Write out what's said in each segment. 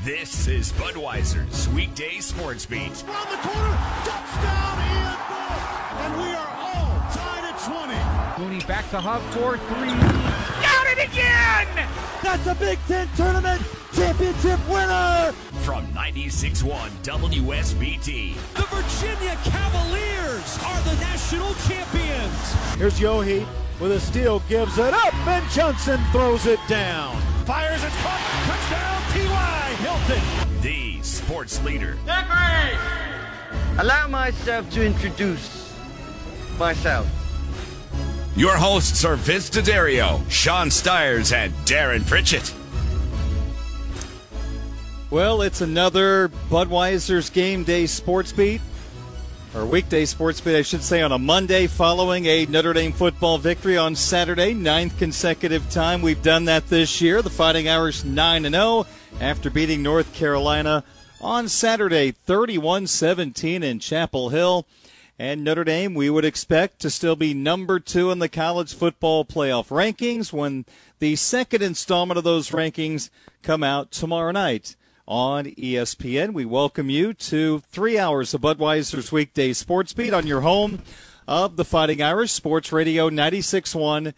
This is Budweiser's Weekday Sports Beat. Around the corner, touchdown, Ian Book! And we are all tied at 20. Mooney back to Hub for three. Got it again! That's a Big Ten Tournament championship winner! From 96.1 WSBT. The Virginia Cavaliers are the national champions. Here's Yohe with a steal, gives it up, and Johnson throws it down. Fires, it's caught, touchdown, T.Y. Hilton. The sports leader. Allow myself to introduce myself. Your hosts are Vince D'Addario, Sean Stiers, and Darren Pritchett. Well, it's another Budweiser's Game Day Sports Beat, or Weekday Sports Beat, I should say, on a Monday following a Notre Dame football victory on Saturday, 9th consecutive time we've done that this year. The Fighting Irish 9-0 after beating North Carolina on Saturday, 31-17 in Chapel Hill. And Notre Dame, we would expect to still be number 2 in the college football playoff rankings when the second installment of those rankings come out tomorrow night on ESPN. We welcome you to 3 hours of Budweiser's Weekday Sports Beat on your home of the Fighting Irish, Sports Radio 96.1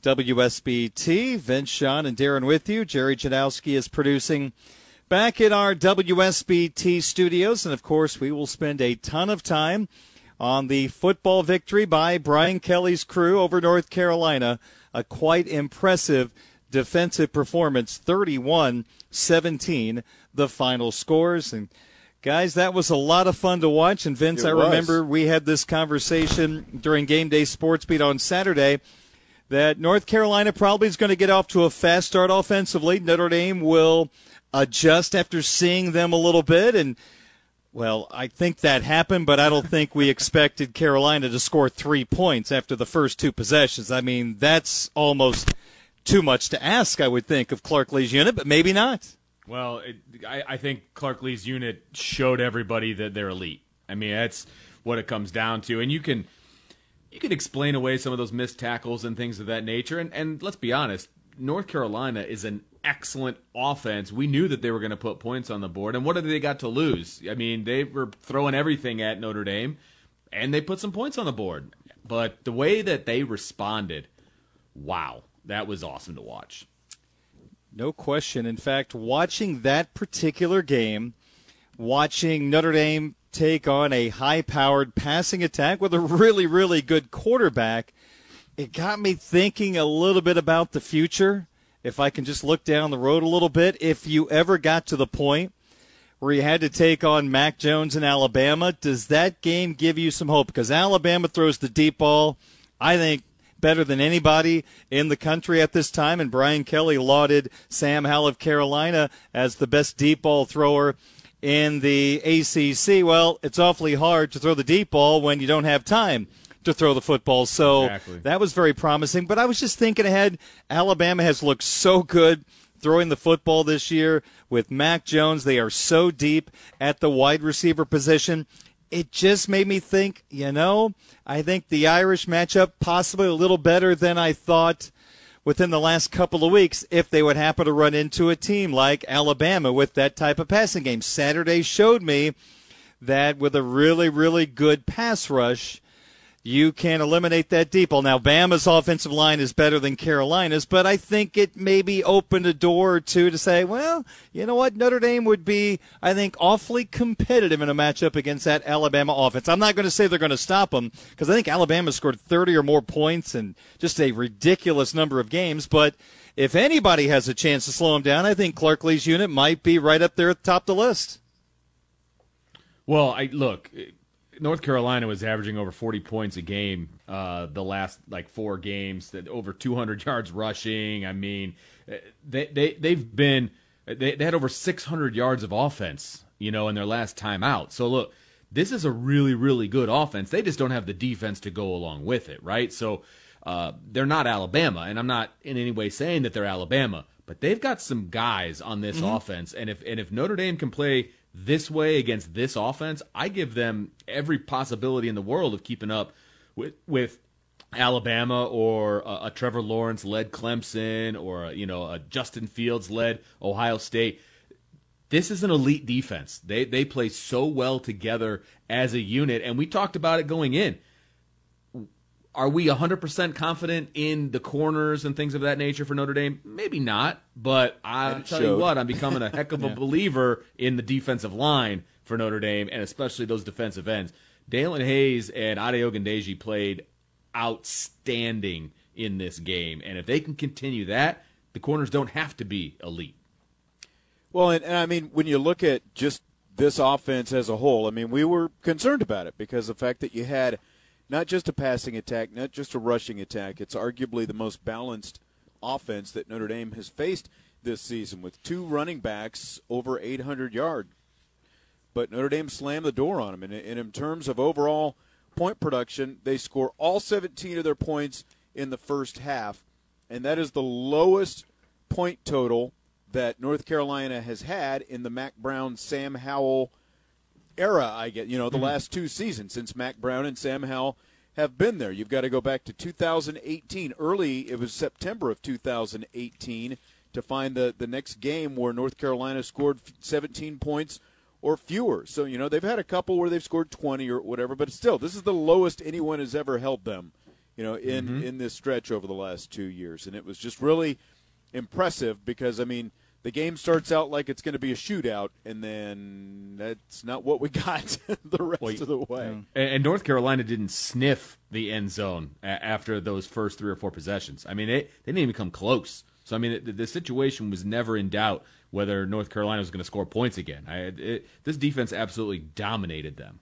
WSBT. Vince, Sean, and Darren with you. Jerry Janowski is producing back in our WSBT studios. And, of course, we will spend a ton of time on the football victory by Brian Kelly's crew over North Carolina. A quite impressive defensive performance, 31-17, the final scores. And, guys, that was a lot of fun to watch. And, Vince, I remember we had this conversation during Game Day Sports Beat on Saturday that North Carolina probably is going to get off to a fast start offensively. Notre Dame will adjust after seeing them a little bit. And, well, I think that happened, but I don't think we expected Carolina to score 3 points after the first two possessions. I mean, that's almost too much to ask, I would think, of Clark Lea's unit, but maybe not. Well, I think Clark Lea's unit showed everybody that they're elite. I mean, that's what it comes down to. And you can explain away some of those missed tackles and things of that nature. And let's be honest, North Carolina is an excellent offense. We knew that they were going to put points on the board. And what have they got to lose? I mean, they were throwing everything at Notre Dame, and they put some points on the board. But the way that they responded, wow, that was awesome to watch. No question. In fact, watching that particular game, watching Notre Dame take on a high-powered passing attack with a really, really good quarterback, it got me thinking a little bit about the future. If I can just look down the road a little bit, if you ever got to the point where you had to take on Mac Jones in Alabama, does that game give you some hope? Because Alabama throws the deep ball, I think, better than anybody in the country at this time, and Brian Kelly lauded Sam Howell of Carolina as the best deep ball thrower in the ACC. Well, it's awfully hard to throw the deep ball when you don't have time to throw the football. So exactly. That was very promising. But I was just thinking ahead, Alabama has looked so good throwing the football this year with Mac Jones. They are so deep at the wide receiver position. It just made me think, I think the Irish match up possibly a little better than I thought within the last couple of weeks if they would happen to run into a team like Alabama with that type of passing game. Saturday showed me that with a really, really good pass rush, you can eliminate that deep ball. Now, Bama's offensive line is better than Carolina's, but I think it maybe opened a door or two to say, well, you know what, Notre Dame would be, I think, awfully competitive in a matchup against that Alabama offense. I'm not going to say they're going to stop them because I think Alabama scored 30 or more points in just a ridiculous number of games, but if anybody has a chance to slow them down, I think Clark Lea's unit might be right up there at the top of the list. Well, look, North Carolina was averaging over 40 points a game the last 4 games, that over 200 yards rushing. I mean, they had over 600 yards of offense, in their last time out. So look, this is a really, really good offense. They just don't have the defense to go along with it, right? So they're not Alabama, and I'm not in any way saying that they're Alabama, but they've got some guys on this offense, and if Notre Dame can play this way against this offense, I give them every possibility in the world of keeping up with Alabama or a Trevor Lawrence-led Clemson or a Justin Fields-led Ohio State. this is an elite defense. They play so well together as a unit, and we talked about it going in. Are we 100% confident in the corners and things of that nature for Notre Dame? Maybe not, but I'll tell you what, I'm becoming a heck of a believer in the defensive line for Notre Dame, and especially those defensive ends. Dalen Hayes and Ade Ogundeji played outstanding in this game, and if they can continue that, the corners don't have to be elite. Well, and I mean, when you look at just this offense as a whole, I mean, we were concerned about it because the fact that you had not just a passing attack, not just a rushing attack, it's arguably the most balanced offense that Notre Dame has faced this season with 2 running backs over 800 yards. But Notre Dame slammed the door on them. And in terms of overall point production, they score all 17 of their points in the first half, and that is the lowest point total that North Carolina has had in the Mack Brown, Sam Howell era, the last 2 seasons since Mack Brown and Sam Howell have been there. You've got to go back to 2018. It was September of 2018 to find the next game where North Carolina scored 17 points or fewer. So, they've had a couple where they've scored 20 or whatever, but still, this is the lowest anyone has ever held them, in this stretch over the last 2 years. And it was just really impressive because, the game starts out like it's going to be a shootout, and then that's not what we got the rest of the way. And North Carolina didn't sniff the end zone after those first 3 or 4 possessions. They didn't even come close. So, the situation was never in doubt whether North Carolina was going to score points again. This defense absolutely dominated them.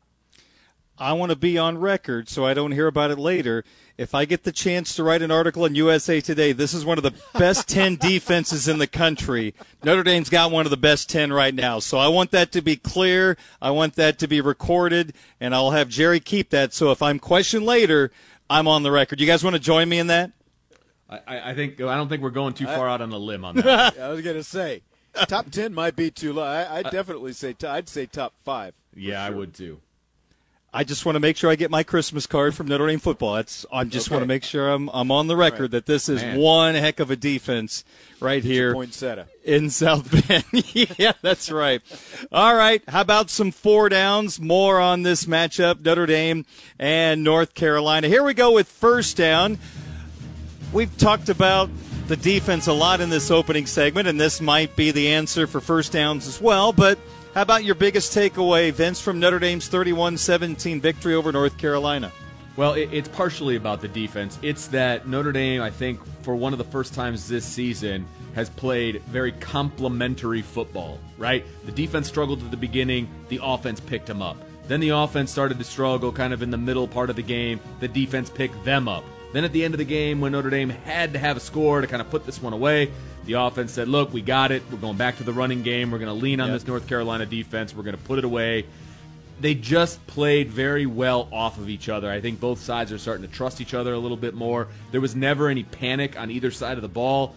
I want to be on record so I don't hear about it later. If I get the chance to write an article in USA Today, this is one of the best 10 defenses in the country. Notre Dame's got one of the best 10 right now. So I want that to be clear. I want that to be recorded, and I'll have Jerry keep that. So if I'm questioned later, I'm on the record. You guys want to join me in that? I don't think we're going too far out on a limb on that. I was going to say, top 10 might be too low. I'd definitely say I'd say top 5. Yeah, sure. I would too. I just want to make sure I get my Christmas card from Notre Dame football. I just want to make sure I'm on the record that this is one heck of a defense right here in South Bend. Yeah, that's right. All right, how about some 4 downs? More on this matchup, Notre Dame and North Carolina. Here we go with first down. We've talked about the defense a lot in this opening segment, and this might be the answer for first downs as well, but how about your biggest takeaway, Vince, from Notre Dame's 31-17 victory over North Carolina? Well, it's partially about the defense. It's that Notre Dame, I think, for one of the first times this season, has played very complementary football, right? The defense struggled at the beginning. The offense picked them up. Then the offense started to struggle kind of in the middle part of the game. The defense picked them up. Then at the end of the game, when Notre Dame had to have a score to kind of put this one away, the offense said, look, we got it. We're going back to the running game. We're going to lean on this North Carolina defense. We're going to put it away. They just played very well off of each other. I think both sides are starting to trust each other a little bit more. There was never any panic on either side of the ball,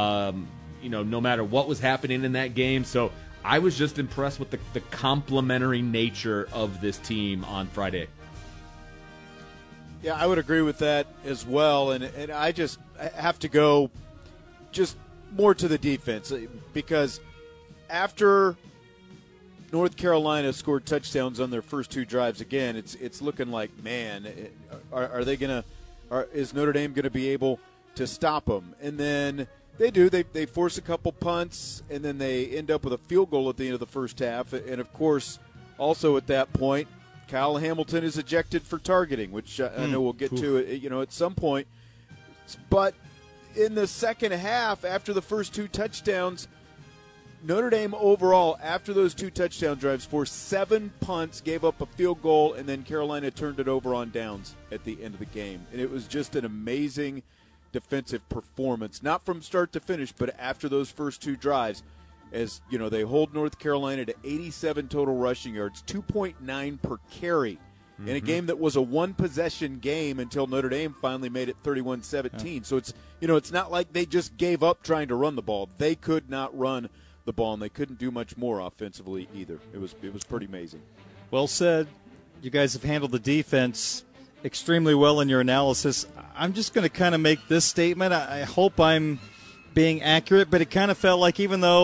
no matter what was happening in that game. So I was just impressed with the complementary nature of this team on Friday. Yeah, I would agree with that as well. And I have to go just more to the defense because after North Carolina scored touchdowns on their first 2 drives again, it's looking like, man, is Notre Dame going to be able to stop them? And then they do. They force a couple punts, and then they end up with a field goal at the end of the first half. And, of course, also at that point, Kyle Hamilton is ejected for targeting, which I know we'll get to at some point. But in the second half, after the first 2 touchdowns, Notre Dame overall, after those 2 touchdown drives, forced 7 punts, gave up a field goal, and then Carolina turned it over on downs at the end of the game. And it was just an amazing defensive performance, not from start to finish, but after those first 2 drives. As they hold North Carolina to 87 total rushing yards, 2.9 per carry in a game that was a 1-possession game until Notre Dame finally made it 31-17. So it's not like they just gave up trying to run the ball. They could not run the ball, and they couldn't do much more offensively either. It was pretty amazing. Well said. You guys have handled the defense extremely well in your analysis. I'm just going to kind of make this statement. I hope I'm being accurate, but it kind of felt like even though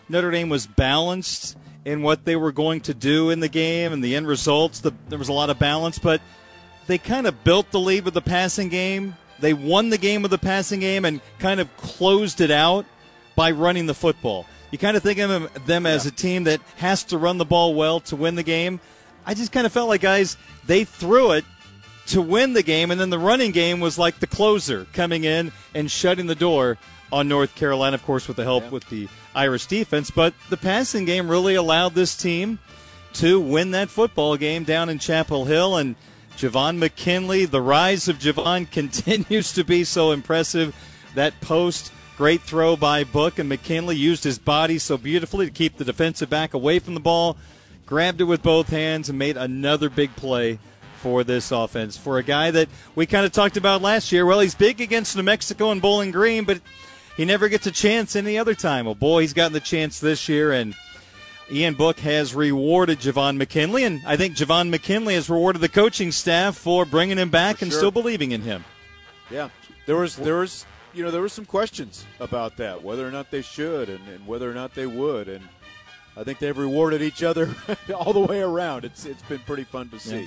Notre Dame was balanced in what they were going to do in the game and the end results. There was a lot of balance, but they kind of built the lead with the passing game. They won the game with the passing game and kind of closed it out by running the football. You kind of think of them as a team that has to run the ball well to win the game. I just kind of felt like, guys, they threw it to win the game, and then the running game was like the closer coming in and shutting the door on North Carolina, of course, with the help with the Irish defense. But the passing game really allowed this team to win that football game down in Chapel Hill. And Javon McKinley, the rise of Javon continues to be so impressive. That post, great throw by Book, and McKinley used his body so beautifully to keep the defensive back away from the ball, grabbed it with both hands, and made another big play for this offense. For a guy that we kind of talked about last year, well, he's big against New Mexico and Bowling Green, but he never gets a chance any other time. Well, boy, he's gotten the chance this year, and Ian Book has rewarded Javon McKinley, and I think Javon McKinley has rewarded the coaching staff for bringing him back and still believing in him. Yeah, there was some questions about that, whether or not they should and whether or not they would, and I think they've rewarded each other all the way around. It's been pretty fun to see. Yeah.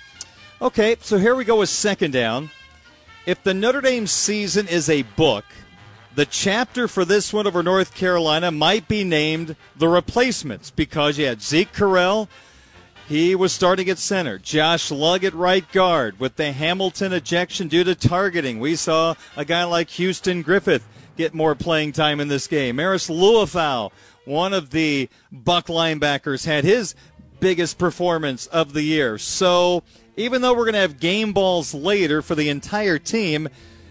Okay, so here we go with second down. If the Notre Dame season is a book, the chapter for this one over North Carolina might be named The Replacements, because you had Zeke Correll. He was starting at center. Josh Lugg at right guard with the Hamilton ejection due to targeting. We saw a guy like Houston Griffith get more playing time in this game. Maris Luafau, one of the Buck linebackers, had his biggest performance of the year. So even though we're going to have game balls later for the entire team,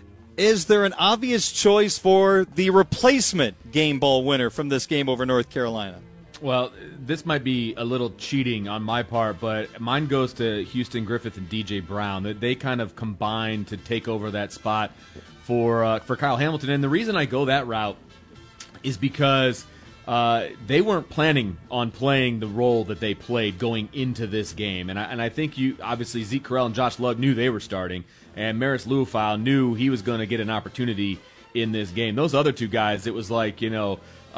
is there an obvious choice for the replacement game ball winner from this game over North Carolina? Well, this might be a little cheating on my part, but mine goes to Houston Griffith and DJ Brown. They kind of combined to take over that spot for Kyle Hamilton. And the reason I go that route is because they weren't planning on playing the role that they played going into this game. And I think obviously Zeke Correll and Josh Lugg knew they were starting, and Maris Luafau knew he was going to get an opportunity in this game. Those other two guys, it was like, it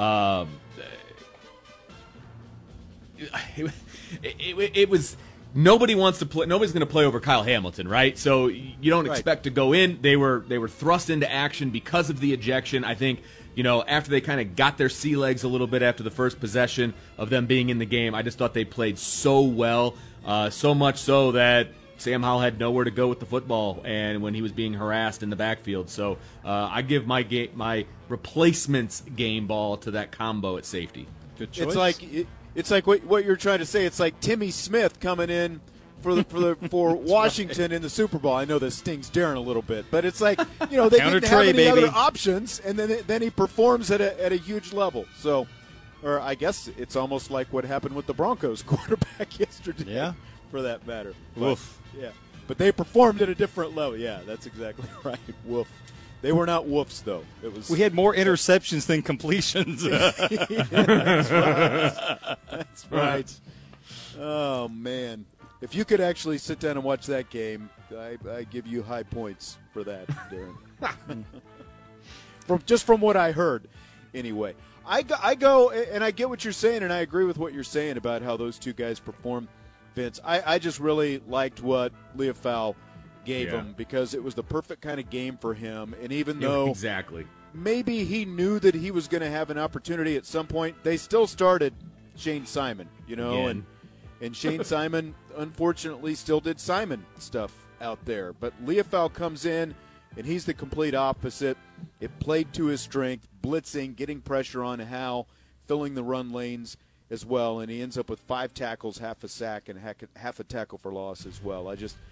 was nobody wants to play. Nobody's going to play over Kyle Hamilton, right? So you don't expect to go in. They were thrust into action because of the ejection. I think, after they kind of got their sea legs a little bit after the first possession of them being in the game, I just thought they played so well, so much so that Sam Howell had nowhere to go with the football, and when he was being harassed in the backfield. So I give my replacements game ball to that combo at safety. Good choice. It's like what you're trying to say. It's like Timmy Smith coming in for Washington in the Super Bowl. I know this stings Darren a little bit, but it's like they didn't have any other options, and then he performs at a huge level. So, or I guess it's almost like what happened with the Broncos quarterback yesterday. Yeah. For that matter. Woof. Yeah, but they performed at a different level. Yeah, that's exactly right. Woof. They were not woofs, though. We had more interceptions than completions. That's right. That's right. Oh, man. If you could actually sit down and watch that game, I give you high points for that, Darren. from what I heard, anyway. I go, and I get what you're saying, and I agree with what you're saying about how those two guys perform, Vince. I just really liked what Leofau gave him, because it was the perfect kind of game for him. And even though maybe he knew that he was going to have an opportunity at some point, they still started Shane Simon, and Shane Simon unfortunately still did Simon stuff out there. But Leofau comes in, and he's the complete opposite. It played to his strength, blitzing, getting pressure on Howell, filling the run lanes as well, and he ends up with 5 tackles, half a sack, and half a tackle for loss as well.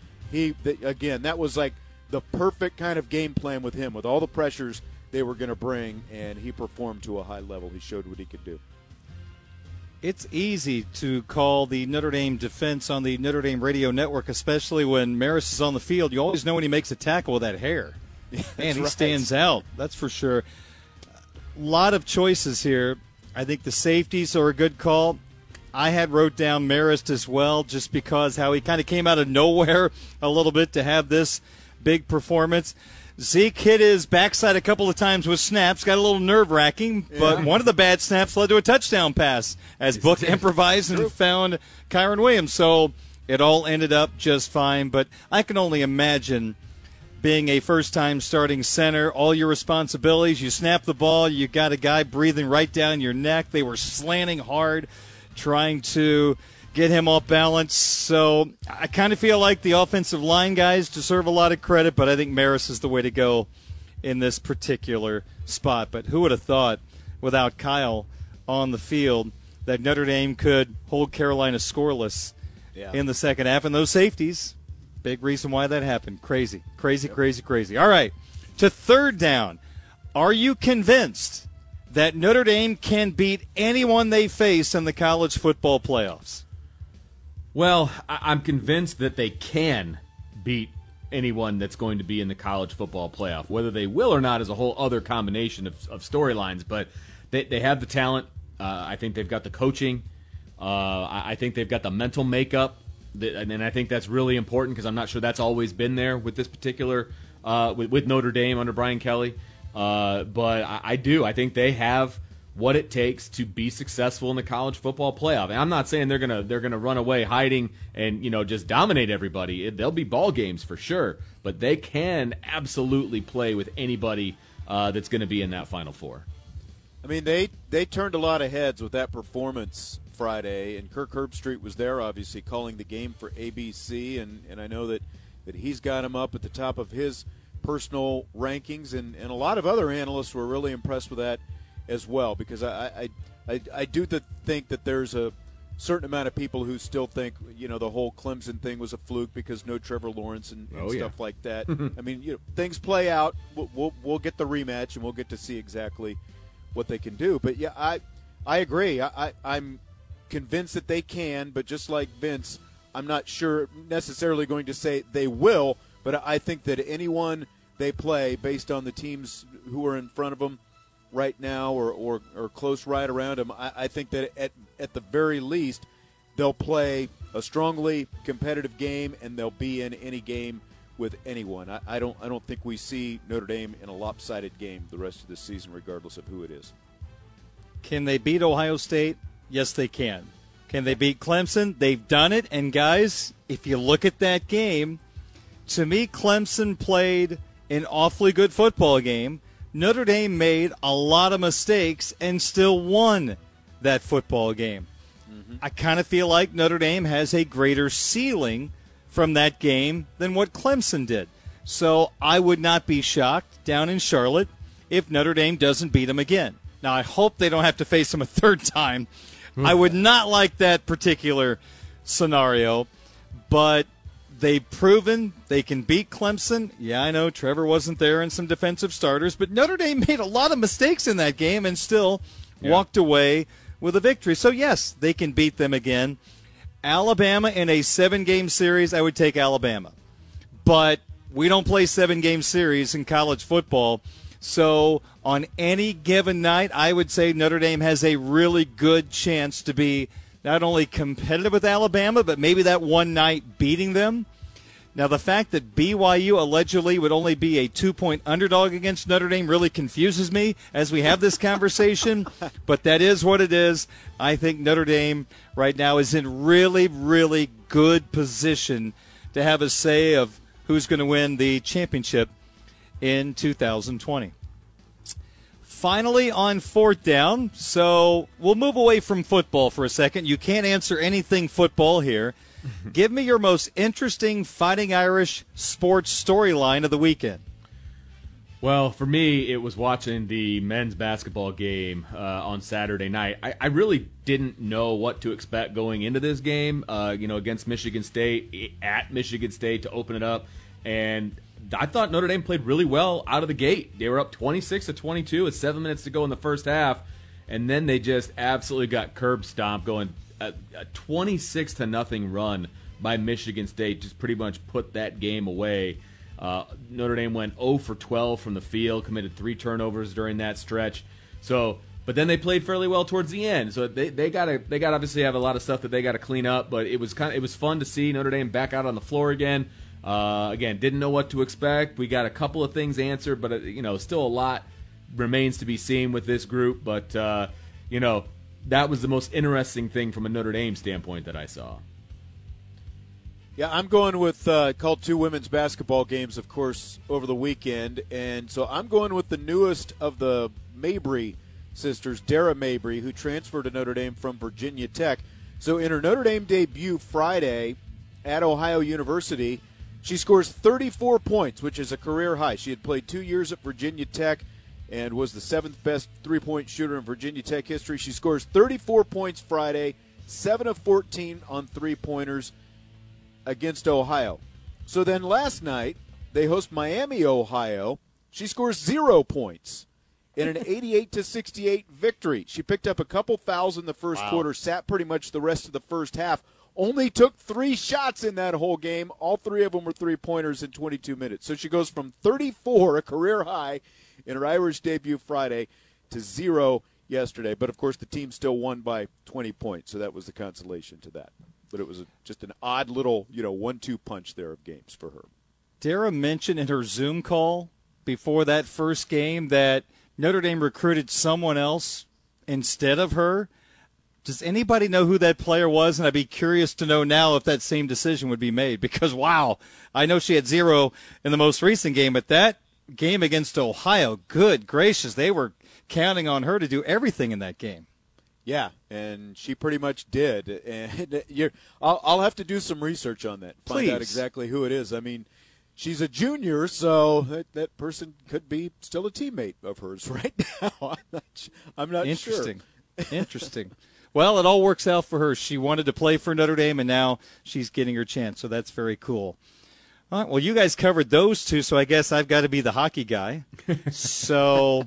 That was like the perfect kind of game plan with him, with all the pressures they were going to bring, and he performed to a high level. He showed what he could do. It's easy to call the Notre Dame defense on the Notre Dame radio network, especially when Maris is on the field. You always know when he makes a tackle with that hair. And he stands out, that's for sure. A lot of choices here. I think the safeties are a good call. I had wrote down Marist as well, just because how he kind of came out of nowhere a little bit to have this big performance. Zeke hit his backside a couple of times with snaps, got a little nerve-wracking, but one of the bad snaps led to a touchdown pass as Book improvised and found Kyron Williams. So it all ended up just fine, but I can only imagine being a first-time starting center, all your responsibilities, you snap the ball, you got a guy breathing right down your neck. They were slanting hard, trying to get him off balance. So I kind of feel like the offensive line guys deserve a lot of credit, but I think Maris is the way to go in this particular spot. But who would have thought, without Kyle on the field, that Notre Dame could hold Carolina scoreless in the second half? And those safeties, big reason why that happened. Crazy. All right, to third down. Are you convinced that Notre Dame can beat anyone they face in the college football playoffs? Well, I'm convinced that they can beat anyone that's going to be in the college football playoff. Whether they will or not is a whole other combination of storylines, but they have the talent. I think they've got the coaching. I think they've got the mental makeup, and I think that's really important because I'm not sure that's always been there with this particular with Notre Dame under Brian Kelly. But I do. I think they have what it takes to be successful in the college football playoff. And I'm not saying they're gonna run away hiding and just dominate everybody. There'll be ball games for sure, but they can absolutely play with anybody that's going to be in that Final Four. I mean, they turned a lot of heads with that performance Friday, and Kirk Herbstreit was there, obviously, calling the game for ABC, and I know that he's got him up at the top of his personal rankings, and a lot of other analysts were really impressed with that as well, because I do think that there's a certain amount of people who still think the whole Clemson thing was a fluke because no Trevor Lawrence and stuff like that. I mean, things play out. We'll get the rematch and we'll get to see exactly what they can do. But yeah, I agree. I'm convinced that they can, but just like Vince, I'm not sure necessarily going to say they will. But I think that anyone they play, based on the teams who are in front of them right now or close right around them, I think that at the very least they'll play a strongly competitive game and they'll be in any game with anyone. I don't think we see Notre Dame in a lopsided game the rest of the season, regardless of who it is. Can they beat Ohio State? Yes, they can. Can they beat Clemson? They've done it. And guys, if you look at that game, to me, Clemson played an awfully good football game. Notre Dame made a lot of mistakes and still won that football game. I kind of feel like Notre Dame has a greater ceiling from that game than what Clemson did. So I would not be shocked down in Charlotte if Notre Dame doesn't beat them again. Now, I hope they don't have to face them a third time. I would not like that particular scenario, but they've proven they can beat Clemson. Yeah, I know Trevor wasn't there and some defensive starters, but Notre Dame made a lot of mistakes in that game and still walked away with a victory. So, yes, they can beat them again. Alabama in a 7-game series, I would take Alabama. But we don't play 7-game series in college football. So on any given night, I would say Notre Dame has a really good chance to be not only competitive with Alabama, but maybe that one night beating them. Now, the fact that BYU allegedly would only be a 2-point underdog against Notre Dame really confuses me as we have this conversation, but that is what it is. I think Notre Dame right now is in really, really good position to have a say of who's going to win the championship in 2020. Finally, on fourth down, so we'll move away from football for a second. You can't answer anything football here. Give me your most interesting Fighting Irish sports storyline of the weekend. Well, for me, it was watching the men's basketball game on Saturday night. I really didn't know what to expect going into this game, against Michigan State, at Michigan State to open it up. And I thought Notre Dame played really well out of the gate. They were up 26-22 with 7 minutes to go in the first half, and then they just absolutely got curb stomped, going a 26-0 run by Michigan State. Just pretty much put that game away. Notre Dame went 0 for 12 from the field, committed 3 turnovers during that stretch. So, but then they played fairly well towards the end. So they got obviously have a lot of stuff that they got to clean up. But it was fun to see Notre Dame back out on the floor again. Again, didn't know what to expect. We got a couple of things answered, but still a lot remains to be seen with this group. But that was the most interesting thing from a Notre Dame standpoint that I saw. Yeah, I'm going with called 2 women's basketball games, of course, over the weekend. And so I'm going with the newest of the Mabry sisters, Dara Mabry, who transferred to Notre Dame from Virginia Tech. So in her Notre Dame debut Friday at Ohio University, she scores 34 points, which is a career high. She had played 2 years at Virginia Tech and was the 7th best three-point shooter in Virginia Tech history. She scores 34 points Friday, 7 of 14 on three-pointers against Ohio. So then last night, they host Miami, Ohio. She scores 0 points in an 88-68 victory. She picked up a couple fouls in the first quarter, sat pretty much the rest of the first half, only took 3 shots in that whole game. All 3 of them were three-pointers in 22 minutes. So she goes from 34, a career high, in her Irish debut Friday, to 0 yesterday. But, of course, the team still won by 20 points, so that was the consolation to that. But it was just an odd little, 1-2 punch there of games for her. Dara mentioned in her Zoom call before that first game that Notre Dame recruited someone else instead of her. Does anybody know who that player was? And I'd be curious to know now if that same decision would be made. Because, wow, I know she had 0 in the most recent game, but that game against Ohio, good gracious, they were counting on her to do everything in that game. Yeah, and she pretty much did. And I'll have to do some research on that. Find out exactly who it is. I mean, she's a junior, so that person could be still a teammate of hers right now. I'm not Interesting. sure. Interesting. Well, it all works out for her. She wanted to play for Notre Dame, and now she's getting her chance, so that's very cool. All right, well, you guys covered those 2, so I guess I've got to be the hockey guy. So,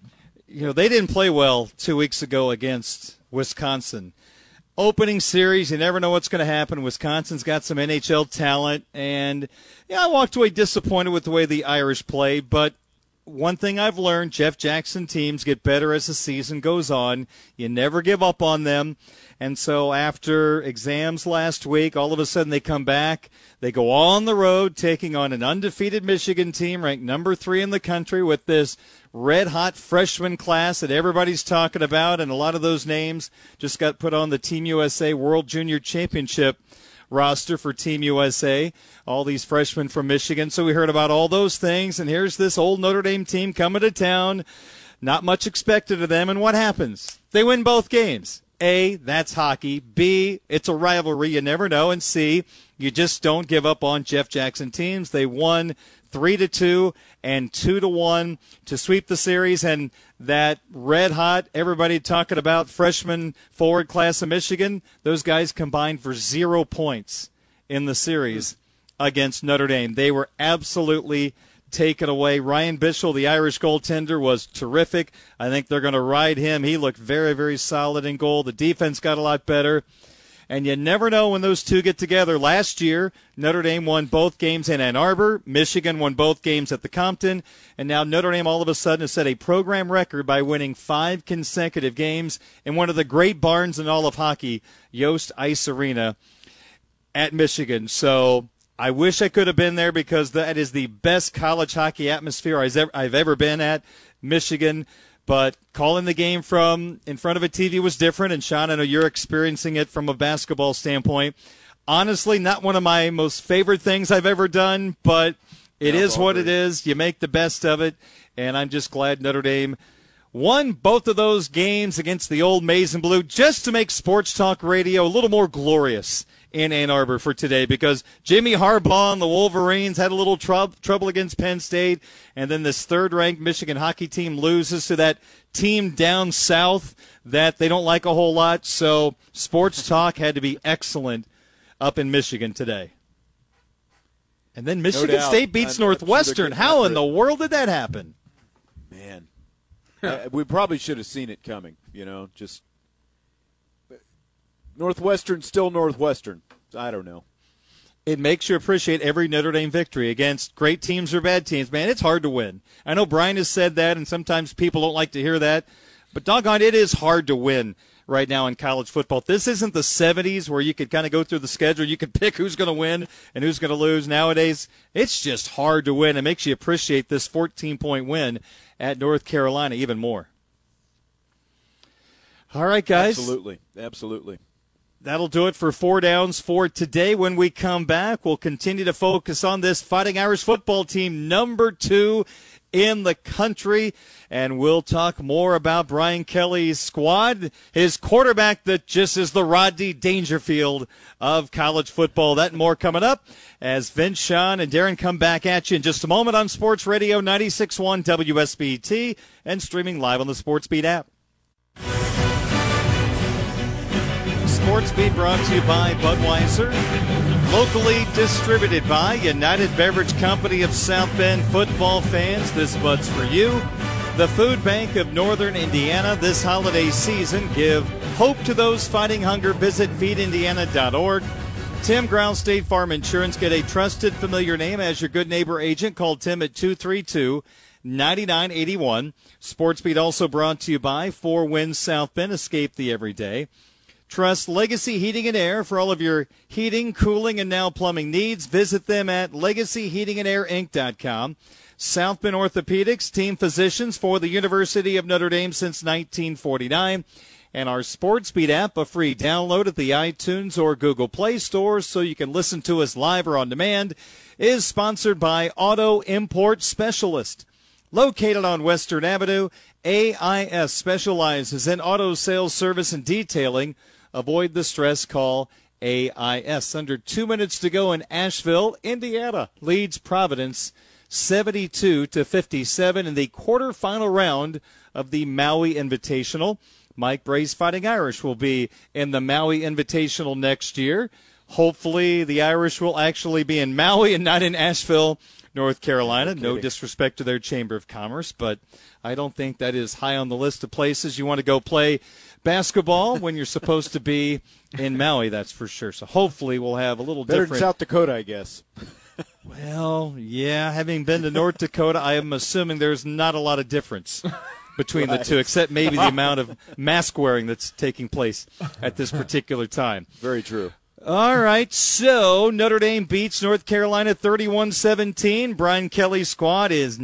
they didn't play well 2 weeks ago against Wisconsin. Opening series, you never know what's going to happen. Wisconsin's got some NHL talent, and I walked away disappointed with the way the Irish played, but one thing I've learned, Jeff Jackson teams get better as the season goes on. You never give up on them. And so after exams last week, all of a sudden they come back. They go on the road taking on an undefeated Michigan team ranked number 3 in the country with this red-hot freshman class that everybody's talking about. And a lot of those names just got put on the Team USA World Junior Championship roster for Team USA, all these freshmen from Michigan. So we heard about all those things, and here's this old Notre Dame team coming to town. Not much expected of them, and what happens? They win both games. A, that's hockey. B, it's a rivalry. You never know. And C, you just don't give up on Jeff Jackson teams. They won 3-2 and 2-1 to sweep the series, and that red-hot, everybody talking about freshman forward class of Michigan, those guys combined for 0 points in the series against Notre Dame. They were absolutely taken away. Ryan Bischel, the Irish goaltender, was terrific. I think they're going to ride him. He looked very, very solid in goal. The defense got a lot better. And you never know when those two get together. Last year, Notre Dame won both games in Ann Arbor. Michigan won both games at the Compton. And now Notre Dame all of a sudden has set a program record by winning 5 consecutive games in one of the great barns in all of hockey, Yost Ice Arena at Michigan. So I wish I could have been there because that is the best college hockey atmosphere I've ever been at, Michigan. But calling the game from in front of a TV was different, and Sean, I know you're experiencing it from a basketball standpoint. Honestly, not one of my most favorite things I've ever done, but it is what it is. You make the best of it, and I'm just glad Notre Dame won both of those games against the old Maize and Blue just to make sports talk radio a little more glorious in Ann Arbor for today, because Jimmy Harbaugh and the Wolverines had a little trouble against Penn State, and then this third-ranked Michigan hockey team loses to that team down south that they don't like a whole lot. So sports talk had to be excellent up in Michigan today. And then Michigan State beats Northwestern. How in the world did that happen? Man, we probably should have seen it coming, just Northwestern, still Northwestern. I don't know. It makes you appreciate every Notre Dame victory against great teams or bad teams. Man, it's hard to win. I know Brian has said that, and sometimes people don't like to hear that. But doggone, it is hard to win right now in college football. This isn't the 70s where you could kind of go through the schedule. You could pick who's going to win and who's going to lose. Nowadays, it's just hard to win. It makes you appreciate this 14-point win at North Carolina even more. All right, guys. Absolutely. That'll do it for Four Downs for today. When we come back, we'll continue to focus on this Fighting Irish football team, number 2 in the country, and we'll talk more about Brian Kelly's squad, his quarterback that just is the Rodney Dangerfield of college football. That and more coming up as Vince, Sean, and Darren come back at you in just a moment on Sports Radio 96.1 WSBT and streaming live on the Sports Beat app. Sports Beat brought to you by Budweiser. Locally distributed by United Beverage Company of South Bend. Football fans, this Bud's for you. The Food Bank of Northern Indiana. This holiday season, give hope to those fighting hunger. Visit feedindiana.org. Tim Growl, State Farm Insurance. Get a trusted, familiar name as your good neighbor agent. Call Tim at 232-9981. Sports Beat also brought to you by Four Winds South Bend. Escape the everyday. Trust Legacy Heating and Air for all of your heating, cooling, and now plumbing needs. Visit them at legacyheatingandairinc.com. South Bend Orthopedics, team physicians for the University of Notre Dame since 1949. And our Sports Beat app, a free download at the iTunes or Google Play stores so you can listen to us live or on demand, is sponsored by Auto Import Specialist. Located on Western Avenue, AIS specializes in auto sales, service, and detailing. Avoid the stress. Call AIS. Under 2 minutes to go in Asheville, Indiana leads Providence 72-57 in the quarterfinal round of the Maui Invitational. Mike Bray's Fighting Irish will be in the Maui Invitational next year. Hopefully the Irish will actually be in Maui and not in Asheville, North Carolina. No disrespect to their Chamber of Commerce, but I don't think that is high on the list of places you want to go play basketball when you're supposed to be in Maui, that's for sure. So hopefully we'll have a little better different. Than South Dakota, I guess. Well, yeah, having been to North Dakota, I am assuming there's not a lot of difference between the two, except maybe the amount of mask wearing that's taking place at this particular time. Very true. All right, so Notre Dame beats North Carolina 31-17. Brian Kelly's squad is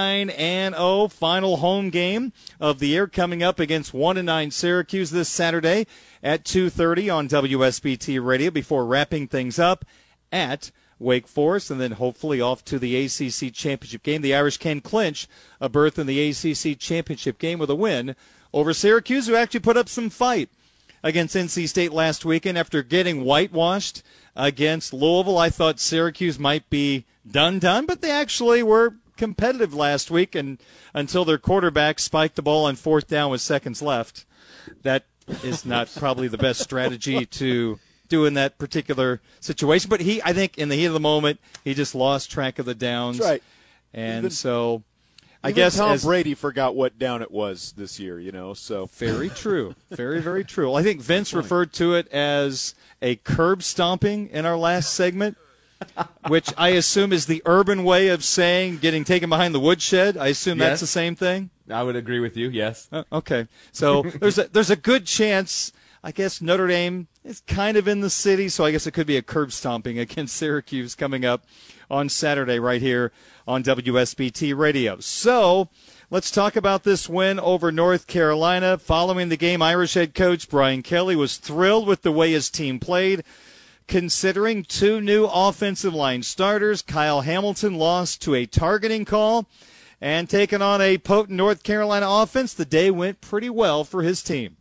9-0. Final home game of the year coming up against 1-9 Syracuse this Saturday at 2:30 on WSBT Radio before wrapping things up at Wake Forest, and then hopefully off to the ACC Championship game. The Irish can clinch a berth in the ACC Championship game with a win over Syracuse, who actually put up some fight against NC State last weekend after getting whitewashed against Louisville. I thought Syracuse might be done, but they actually were competitive last week, and until their quarterback spiked the ball on 4th down with seconds left. That is not probably the best strategy to do in that particular situation. But I think in the heat of the moment, he just lost track of the downs. That's right. And so I Even guess Tom Brady forgot what down it was this year, so. Very true. Very, very true. Well, I think Vince referred to it as a curb stomping in our last segment, which I assume is the urban way of saying getting taken behind the woodshed. I assume that's the same thing? I would agree with you, yes. Okay. So there's a good chance, I guess, Notre Dame is kind of in the city, so I guess it could be a curb stomping against Syracuse coming up on Saturday right here on WSBT Radio. So let's talk about this win over North Carolina. Following the game, Irish head coach Brian Kelly was thrilled with the way his team played, considering 2 new offensive line starters. Kyle Hamilton lost to a targeting call, and taking on a potent North Carolina offense, the day went pretty well for his team.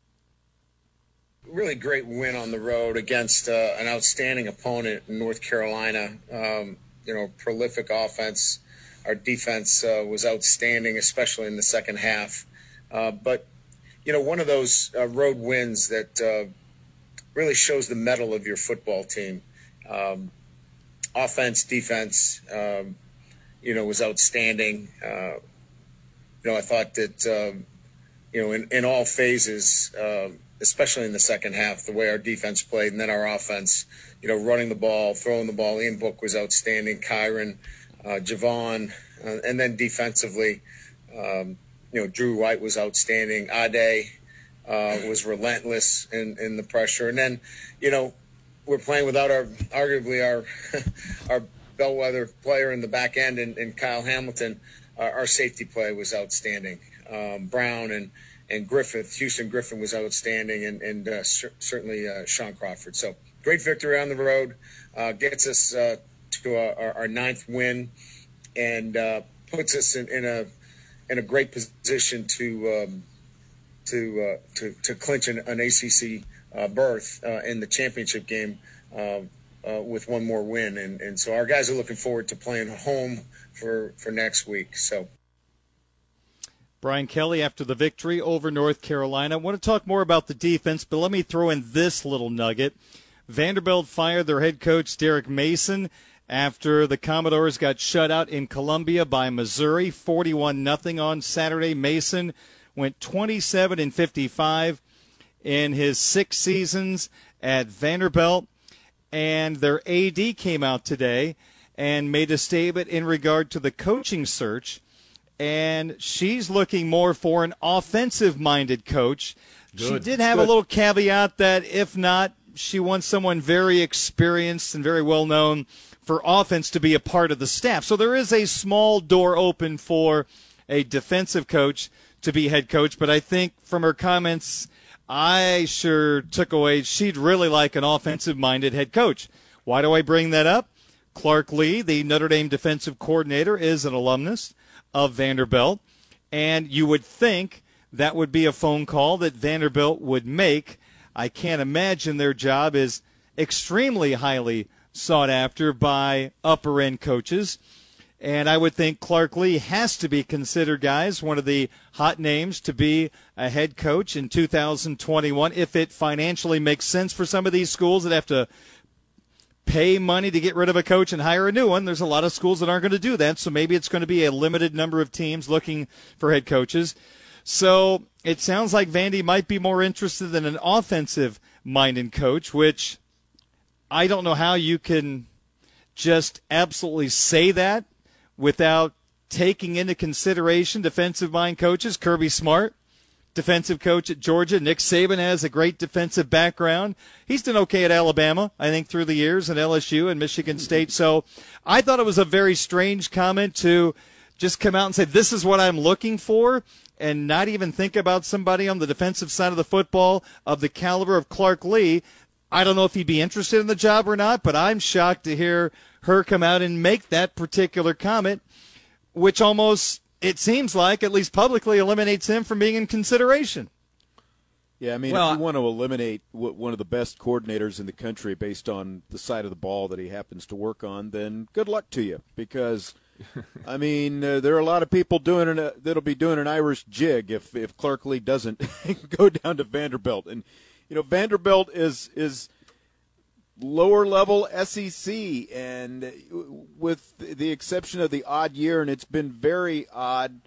Really great win on the road against an outstanding opponent in North Carolina. Prolific offense. Our defense was outstanding, especially in the second half. But one of those road wins that really shows the mettle of your football team. Offense, defense, was outstanding. I thought that, in all phases, especially in the second half, the way our defense played, and then our offense, running the ball, throwing the ball. Ian Book was outstanding. Kyron, Javon, and then defensively, Drew White was outstanding. Ade was relentless in the pressure. And then, we're playing without arguably our bellwether player in the back end, and Kyle Hamilton. Our safety play was outstanding. Brown and Griffith, Houston Griffin was outstanding, and certainly Sean Crawford. So great victory on the road, gets us to our 9th win, and puts us in a great position to clinch an ACC berth in the championship game with one more win, and so our guys are looking forward to playing home for next week. So, Brian Kelly after the victory over North Carolina. I want to talk more about the defense, but let me throw in this little nugget. Vanderbilt fired their head coach Derek Mason after the Commodores got shut out in Columbia by Missouri, 41-0 on Saturday. Mason went 27-55 in his 6 seasons at Vanderbilt, and their AD came out today and made a statement in regard to the coaching search, and she's looking more for an offensive-minded coach. Good. She did have a little caveat that if not, she wants someone very experienced and very well-known for offense to be a part of the staff. So there is a small door open for a defensive coach to be head coach, but I think from her comments, I sure took away she'd really like an offensive-minded head coach. Why do I bring that up? Clark Lee, the Notre Dame defensive coordinator, is an alumnus of Vanderbilt, and you would think that would be a phone call that Vanderbilt would make. I can't imagine their job is extremely highly sought after by upper-end coaches, and I would think Clark Lee has to be considered, guys, one of the hot names to be a head coach in 2021 if it financially makes sense for some of these schools that have to pay money to get rid of a coach and hire a new one. There's a lot of schools that aren't going to do that, so maybe it's going to be a limited number of teams looking for head coaches. So it sounds like Vandy might be more interested in an offensive-minded coach, which I don't know how you can just absolutely say that without taking into consideration defensive-minded coaches. Kirby Smart, defensive coach at Georgia. Nick Saban has a great defensive background. He's done okay at Alabama, I think, through the years, and LSU and Michigan State. So I thought it was a very strange comment to just come out and say, this is what I'm looking for, and not even think about somebody on the defensive side of the football of the caliber of Clark Lee. I don't know if he'd be interested in the job or not, but I'm shocked to hear her come out and make that particular comment, which almost, it seems like, at least publicly, eliminates him from being in consideration. Yeah, I mean, if you want to eliminate one of the best coordinators in the country based on the side of the ball that he happens to work on, then good luck to you. Because, I mean, there are a lot of people that'll be doing an Irish jig if Clark Lee doesn't go down to Vanderbilt. And, Vanderbilt is lower level SEC, and with the exception of the odd year, and it's been very odd,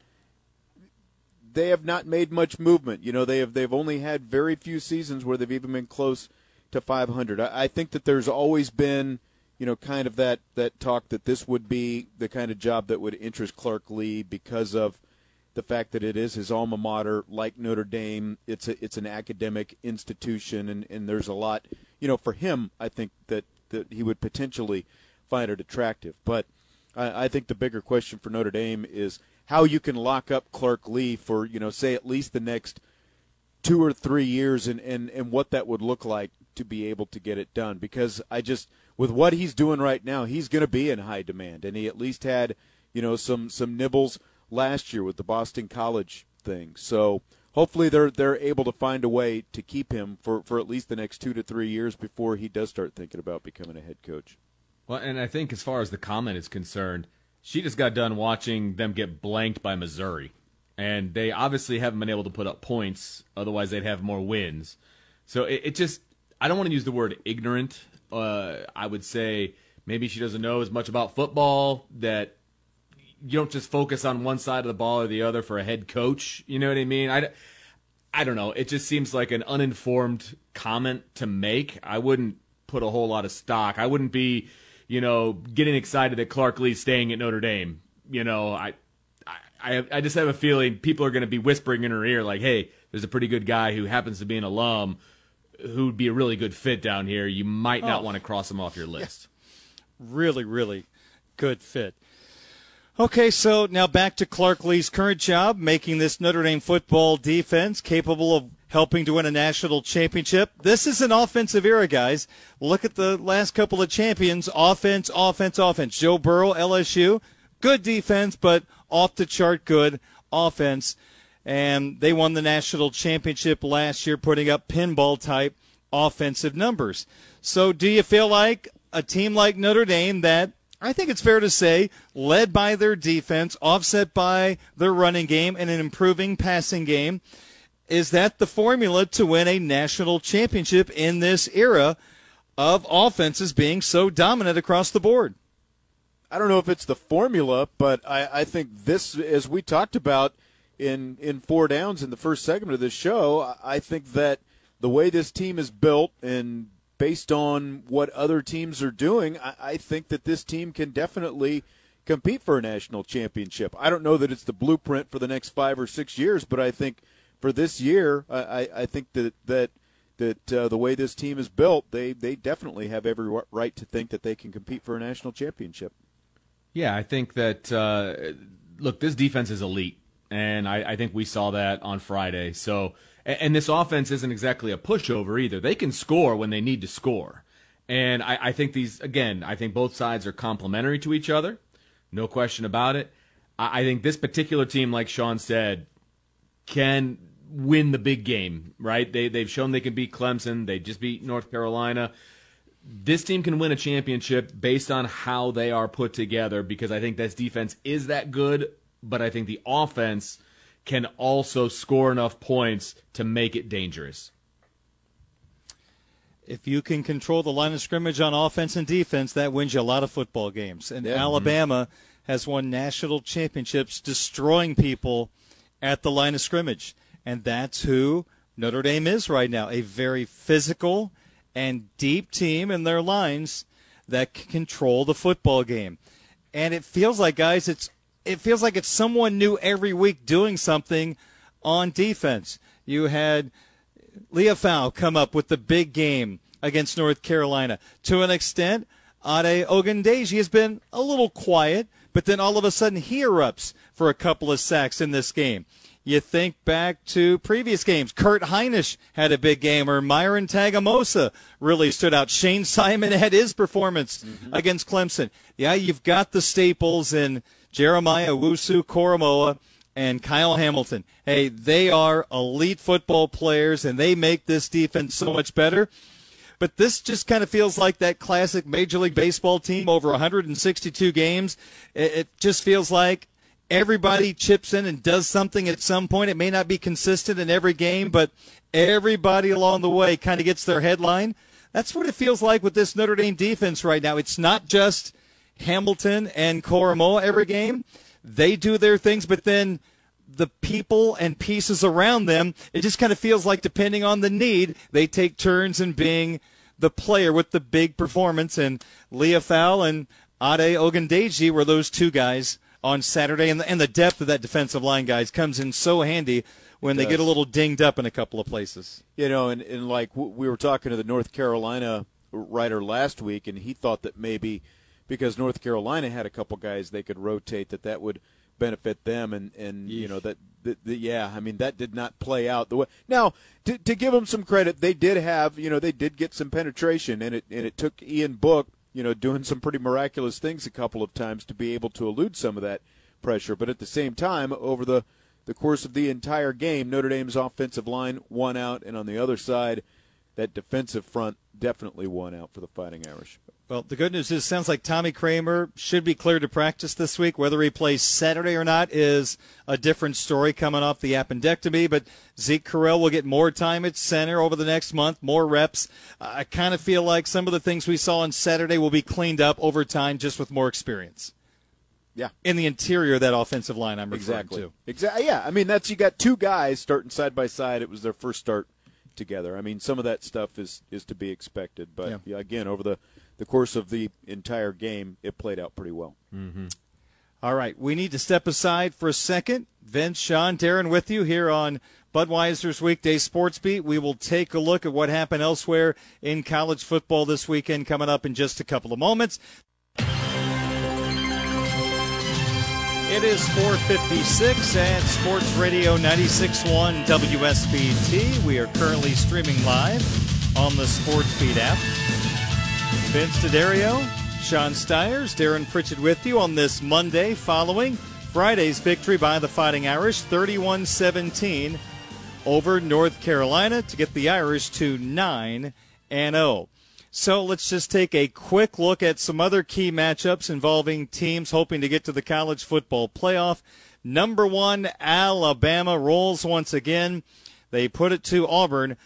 they have not made much movement. They've only had very few seasons where they've even been close to 500. I think that there's always been, kind of that talk that this would be the kind of job that would interest Clark Lee because of the fact that it is his alma mater, like Notre Dame. It's an academic institution, and there's a lot, for him, I think that he would potentially find it attractive. But I think the bigger question for Notre Dame is how you can lock up Clark Lee for, say at least the next 2 or 3 years and what that would look like to be able to get it done. Because with what he's doing right now, he's going to be in high demand. And he at least had, some nibbles last year with the Boston College thing. So hopefully they're able to find a way to keep him for at least the next 2 to 3 years before he does start thinking about becoming a head coach. Well, and I think as far as the comment is concerned, she just got done watching them get blanked by Missouri. And they obviously haven't been able to put up points, otherwise they'd have more wins. So it just, I don't want to use the word ignorant. I would say maybe she doesn't know as much about football, that you don't just focus on one side of the ball or the other for a head coach. You know what I mean? I don't know. It just seems like an uninformed comment to make. I wouldn't put a whole lot of stock. I wouldn't be, getting excited that Clark Lee's staying at Notre Dame. I just have a feeling people are going to be whispering in her ear like, hey, there's a pretty good guy who happens to be an alum who would be a really good fit down here. You might not want to cross him off your list. Yeah. Really, really good fit. Okay, so now back to Clark Lea's current job, making this Notre Dame football defense capable of helping to win a national championship. This is an offensive era, guys. Look at the last couple of champions. Offense, offense, offense. Joe Burrow, LSU, good defense, but off the chart good offense. And they won the national championship last year, putting up pinball-type offensive numbers. So do you feel like a team like Notre Dame that, I think it's fair to say, led by their defense, offset by their running game, and an improving passing game, is that the formula to win a national championship in this era of offenses being so dominant across the board? I don't know if it's the formula, but I think this, as we talked about in 4 downs in the first segment of this show, I think that the way this team is built and based on what other teams are doing, I think that this team can definitely compete for a national championship. I don't know that it's the blueprint for the next 5 or 6 years, but I think for this year, I think that the way this team is built, they definitely have every right to think that they can compete for a national championship. Yeah, I think that, look, this defense is elite, and I think we saw that on Friday. So, and this offense isn't exactly a pushover either. They can score when they need to score. And I think I think both sides are complementary to each other. No question about it. I think this particular team, like Sean said, can win the big game, right? They've shown they can beat Clemson. They just beat North Carolina. This team can win a championship based on how they are put together, because I think this defense is that good, but I think the offense can also score enough points to make it dangerous. If you can control the line of scrimmage on offense and defense, that wins you a lot of football games. And Alabama has won national championships destroying people at the line of scrimmage. And that's who Notre Dame is right now, a very physical and deep team in their lines that can control the football game. And it feels like, guys, it feels like it's someone new every week doing something on defense. You had Leah Fowl come up with the big game against North Carolina. To an extent, Ade Ogundeji has been a little quiet, but then all of a sudden he erupts for a couple of sacks in this game. You think back to previous games. Kurt Heinisch had a big game, or Myron Tagamosa really stood out. Shane Simon had his performance against Clemson. Yeah, you've got the staples in Jeremiah Owusu-Koramoah and Kyle Hamilton. Hey, they are elite football players, and they make this defense so much better. But this just kind of feels like that classic Major League Baseball team over 162 games. It just feels like everybody chips in and does something at some point. It may not be consistent in every game, but everybody along the way kind of gets their headline. That's what it feels like with this Notre Dame defense right now. It's not just Hamilton and Koramoah every game. They do their things, but then the people and pieces around them, it just kind of feels like, depending on the need, they take turns in being the player with the big performance. And Leah Fowl and Ade Ogundeji were those two guys on Saturday, and the depth of that defensive line, guys, comes in so handy when they get a little dinged up in a couple of places. You know, and like we were talking to the North Carolina writer last week, and he thought that maybe because North Carolina had a couple guys they could rotate, that would benefit them, and you know, I mean, that did not play out the way. Now, to give them some credit, they did get some penetration, and it took Ian Book, doing some pretty miraculous things a couple of times to be able to elude some of that pressure. But at the same time, over the course of the entire game, Notre Dame's offensive line won out, and on the other side, that defensive front definitely won out for the Fighting Irish. Well, the good news is it sounds like Tommy Kramer should be cleared to practice this week. Whether he plays Saturday or not is a different story coming off the appendectomy. But Zeke Correll will get more time at center over the next month, more reps. I kind of feel like some of the things we saw on Saturday will be cleaned up over time just with more experience. Yeah. In the interior of that offensive line I'm referring to. Exactly. Yeah, I mean, you got two guys starting side by side. It was their first start together. I mean, some of that stuff is to be expected. But, again, over the course of the entire game, it played out pretty well. Mm-hmm. All right, we need to step aside for a second. Vince, Sean, Darren with you here on Budweiser's Weekday Sports Beat. We will take a look at what happened elsewhere in college football this weekend coming up in just a couple of moments. It is 4:56 at Sports Radio 96.1 WSBT. We are currently streaming live on the Sports Beat app. Vince D'Addario, Sean Stiers, Darren Pritchett with you on this Monday following Friday's victory by the Fighting Irish, 31-17 over North Carolina to get the Irish to 9-0. So let's just take a quick look at some other key matchups involving teams hoping to get to the college football playoff. Number 1, Alabama rolls once again. They put it to Auburn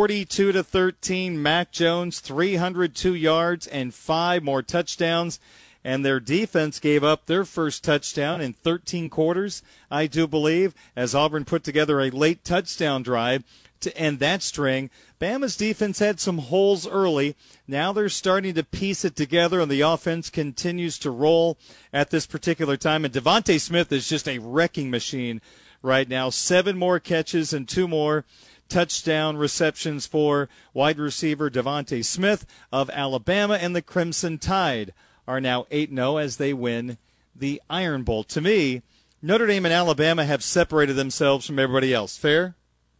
42-13. Mac Jones, 302 yards and 5 more touchdowns. And their defense gave up their first touchdown in 13 quarters, I do believe, as Auburn put together a late touchdown drive to end that string. Bama's defense had some holes early. Now they're starting to piece it together, and the offense continues to roll at this particular time. And Devontae Smith is just a wrecking machine right now. 7 more catches and 2 more touchdown receptions for wide receiver Devontae Smith of Alabama, and the Crimson Tide are now 8-0 as they win the Iron Bowl. To me, Notre Dame and Alabama have separated themselves from everybody else. Fair?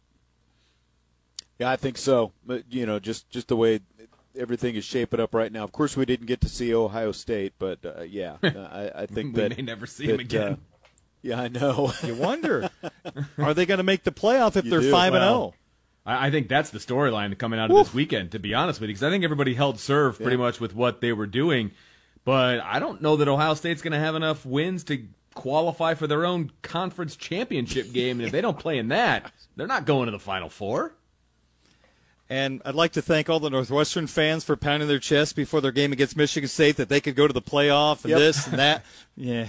Yeah, I think so. But, just the way everything is shaping up right now. Of course, we didn't get to see Ohio State, but, I think we that may never see them again. Yeah, I know. You wonder, are they going to make the playoff if they're 5-0? Well, I think that's the storyline coming out of this weekend, to be honest with you, because I think everybody held serve pretty much with what they were doing. But I don't know that Ohio State's going to have enough wins to qualify for their own conference championship game. And if they don't play in that, they're not going to the Final Four. And I'd like to thank all the Northwestern fans for pounding their chest before their game against Michigan State that they could go to the playoff and this and that. Yeah.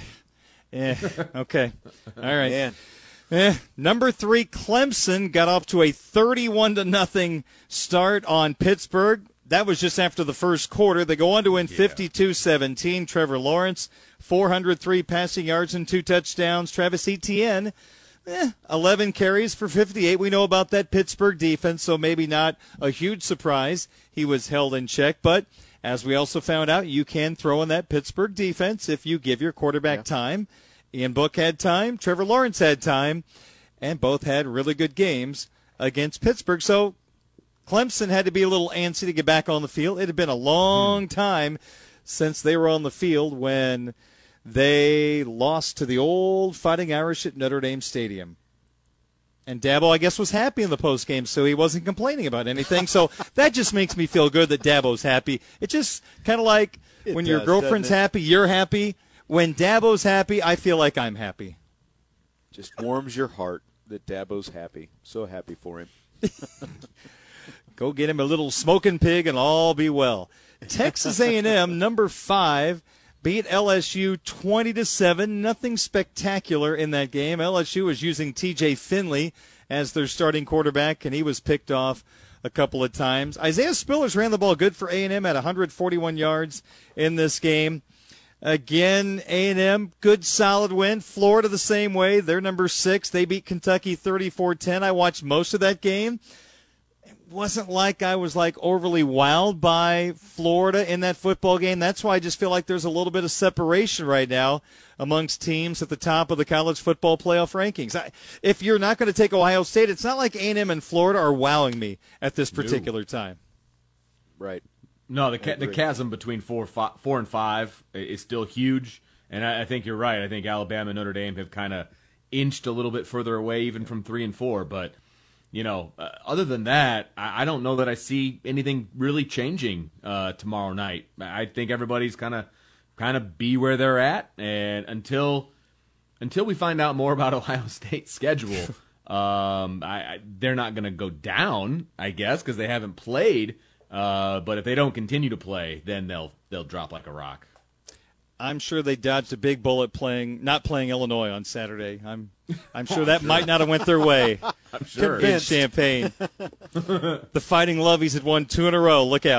Okay. All right. Man. Number 3, Clemson got off to a 31-0 start on Pittsburgh. That was just after the first quarter. They go on to win 52-17. Trevor Lawrence, 403 passing yards and 2 touchdowns. Travis Etienne, 11 carries for 58. We know about that Pittsburgh defense, so maybe not a huge surprise. He was held in check, but as we also found out, you can throw in that Pittsburgh defense if you give your quarterback time. Ian Book had time. Trevor Lawrence had time, and both had really good games against Pittsburgh. So Clemson had to be a little antsy to get back on the field. It had been a long time since they were on the field when they lost to the old Fighting Irish at Notre Dame Stadium. And Dabo, I guess, was happy in the postgame, so he wasn't complaining about anything. So that just makes me feel good that Dabo's happy. It's just kind of like when your girlfriend's happy, you're happy. When Dabo's happy, I feel like I'm happy. Just warms your heart that Dabo's happy. So happy for him. Go get him a little smoking pig and all be well. Texas A&M, number 5, beat LSU 20-7. Nothing spectacular in that game. LSU was using T.J. Finley as their starting quarterback, and he was picked off a couple of times. Isaiah Spillers ran the ball good for A&M at 141 yards in this game. Again, A&M, good solid win. Florida the same way. They're number 6. They beat Kentucky 34-10. I watched most of that game. It wasn't like I was overly wowed by Florida in that football game. That's why I just feel like there's a little bit of separation right now amongst teams at the top of the college football playoff rankings. If you're not going to take Ohio State, it's not like A&M and Florida are wowing me at this particular time. Right. No, the chasm between 4 and 5 is still huge, and I think you're right. I think Alabama and Notre Dame have kind of inched a little bit further away, even from 3 and 4. But other than that, I don't know that I see anything really changing tomorrow night. I think everybody's kind of be where they're at, and until we find out more about Ohio State's schedule, they're not going to go down, I guess, because they haven't played. But if they don't continue to play, then they'll drop like a rock. I'm sure they dodged a big bullet not playing Illinois on Saturday. I'm sure that might not have went their way. I'm sure. In Champaign. The Fighting Lovies had won 2 in a row. Look out.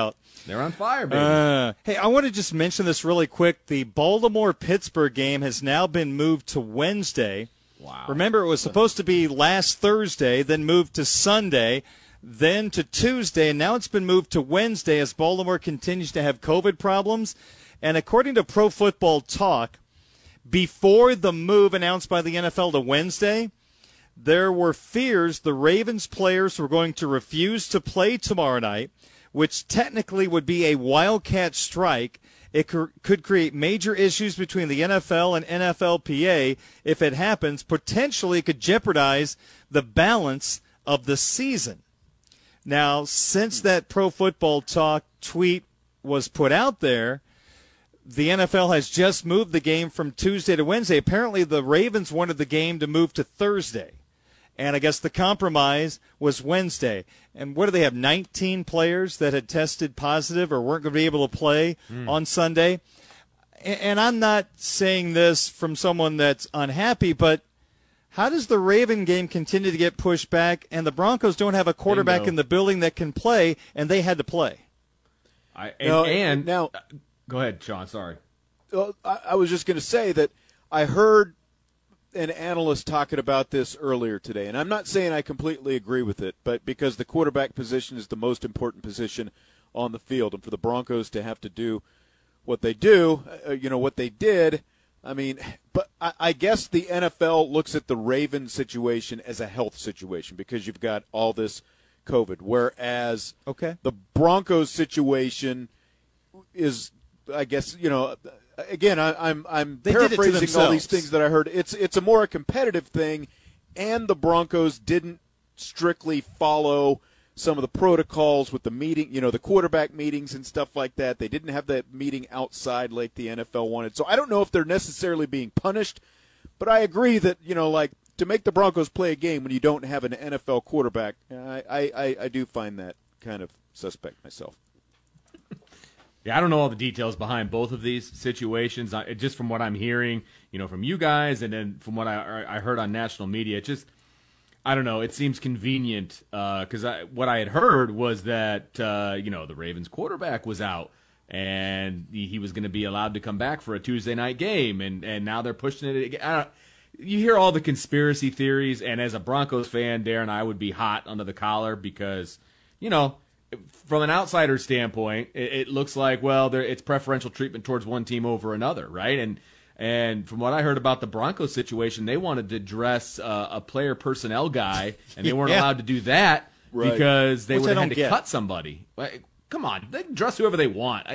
They're on fire, baby. Hey, I want to just mention this really quick. The Baltimore-Pittsburgh game has now been moved to Wednesday. Wow. Remember, it was supposed to be last Thursday, then moved to Sunday, then to Tuesday, and now it's been moved to Wednesday as Baltimore continues to have COVID problems. And according to Pro Football Talk, before the move announced by the NFL to Wednesday, there were fears the Ravens players were going to refuse to play tomorrow night, which technically would be a wildcat strike. It could create major issues between the NFL and NFLPA if it happens. Potentially, it could jeopardize the balance of the season. Now, since that Pro Football Talk tweet was put out there, the NFL has just moved the game from Tuesday to Wednesday. Apparently, the Ravens wanted the game to move to Thursday. And I guess the compromise was Wednesday. And what do they have, 19 players that had tested positive or weren't going to be able to play on Sunday? And I'm not saying this from someone that's unhappy, but how does the Raven game continue to get pushed back and the Broncos don't have a quarterback in the building that can play, and they had to play? Now, go ahead, Sean, sorry. I was just going to say that I heard an analyst talking about this earlier today, and I'm not saying I completely agree with it, but because the quarterback position is the most important position on the field, and for the Broncos to have to do what they do, what they did, I mean, but I guess the NFL looks at the Ravens situation as a health situation because you've got all this COVID, whereas the Broncos situation is, I guess, again, I'm paraphrasing all these things that I heard. It's a more competitive thing, and the Broncos didn't strictly follow some of the protocols with the meeting, the quarterback meetings and stuff like that. They didn't have that meeting outside like the NFL wanted. So I don't know if they're necessarily being punished, but I agree that, to make the Broncos play a game when you don't have an NFL quarterback, I do find that kind of suspect myself. Yeah, I don't know all the details behind both of these situations. Just from what I'm hearing, from you guys, and then from what I heard on national media, I don't know. It seems convenient because what I had heard was that the Ravens quarterback was out and he was going to be allowed to come back for a Tuesday night game, and now they're pushing it again. You hear all the conspiracy theories, and as a Broncos fan, Darren, I would be hot under the collar because from an outsider standpoint, it looks like, it's preferential treatment towards one team over another, right? And from what I heard about the Broncos situation, they wanted to dress a player personnel guy, and they weren't allowed to do that because they would have had to cut somebody. Come on, they can dress whoever they want.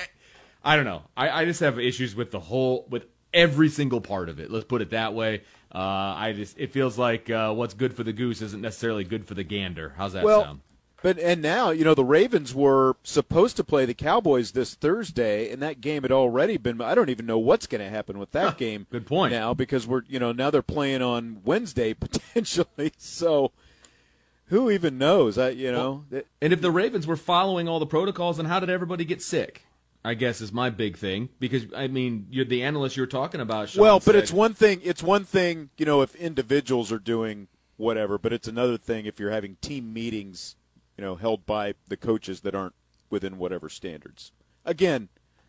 I don't know. I just have issues with with every single part of it. Let's put it that way. It feels like what's good for the goose isn't necessarily good for the gander. How's that sound? And now, the Ravens were supposed to play the Cowboys this Thursday, and that game had already been – I don't even know what's going to happen with that game. Good point. Now, because we're now they're playing on Wednesday potentially. So who even knows? And if the Ravens were following all the protocols, then how did everybody get sick? I guess is my big thing because you're the analyst you're talking about. Sean, but it's one thing. It's one thing, if individuals are doing whatever, but it's another thing if you're having team meetings, held by the coaches that aren't within whatever standards. Again,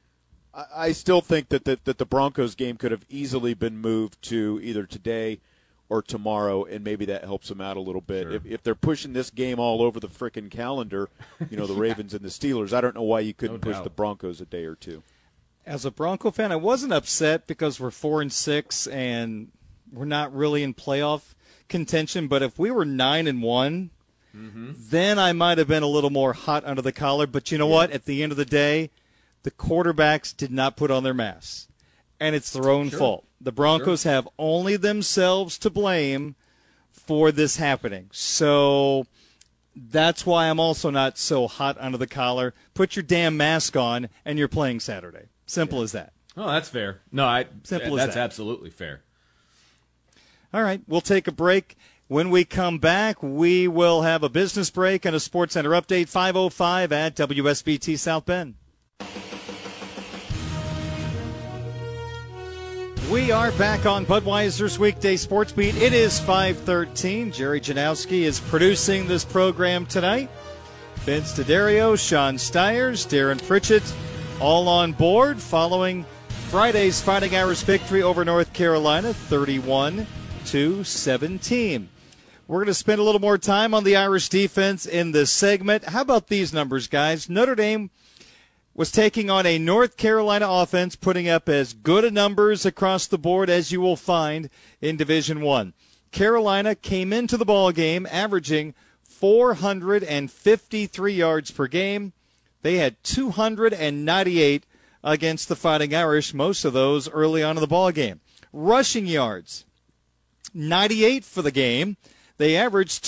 I still think that the Broncos game could have easily been moved to either today or tomorrow, and maybe that helps them out a little bit. Sure. If they're pushing this game all over the frickin' calendar, the Ravens and the Steelers, I don't know why you couldn't push the Broncos a day or two. As a Bronco fan, I wasn't upset because we're 4-6 and we're not really in playoff contention. But if we were 9-1, then I might have been a little more hot under the collar. But you know what? At the end of the day, the quarterbacks did not put on their masks, and it's their own fault. The Broncos have only themselves to blame for this happening. So that's why I'm also not so hot under the collar. Put your damn mask on, and you're playing Saturday. Simple as that. Oh, that's fair. No, that's absolutely fair. All right, we'll take a break. When we come back, we will have a business break and a Sports Center update, 5:05 at WSBT South Bend. We are back on Budweiser's Weekday Sports Beat. It is 5:13. Jerry Janowski is producing this program tonight. Vince D'Addario, Sean Stiers, Darren Pritchett, all on board following Friday's Fighting Irish victory over North Carolina, 31-17. We're going to spend a little more time on the Irish defense in this segment. How about these numbers, guys? Notre Dame was taking on a North Carolina offense, putting up as good a numbers across the board as you will find in Division I. Carolina came into the ball game averaging 453 yards per game. They had 298 against the Fighting Irish, most of those early on in the ball game. Rushing yards, 98 for the game. They averaged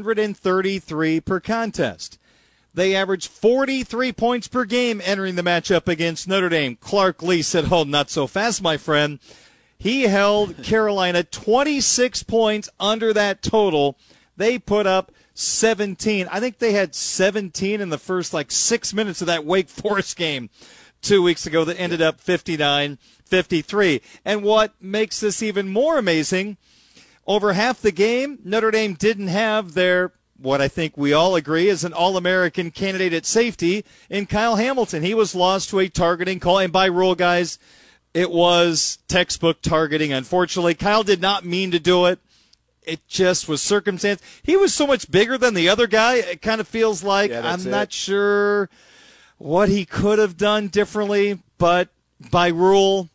233 per contest. They averaged 43 points per game entering the matchup against Notre Dame. Clark Lee said, "Oh, not so fast, my friend." He held Carolina 26 points under that total. They put up 17. I think they had 17 in the first 6 minutes of that Wake Forest game 2 weeks ago that ended up 59-53. And what makes this even more amazing, over half the game, Notre Dame didn't have their, what I think we all agree is an All-American candidate at safety in Kyle Hamilton. He was lost to a targeting call, and by rule, guys, it was textbook targeting. Unfortunately, Kyle did not mean to do it. It just was circumstance. He was so much bigger than the other guy, it kind of feels like I'm not sure what he could have done differently, but by rule,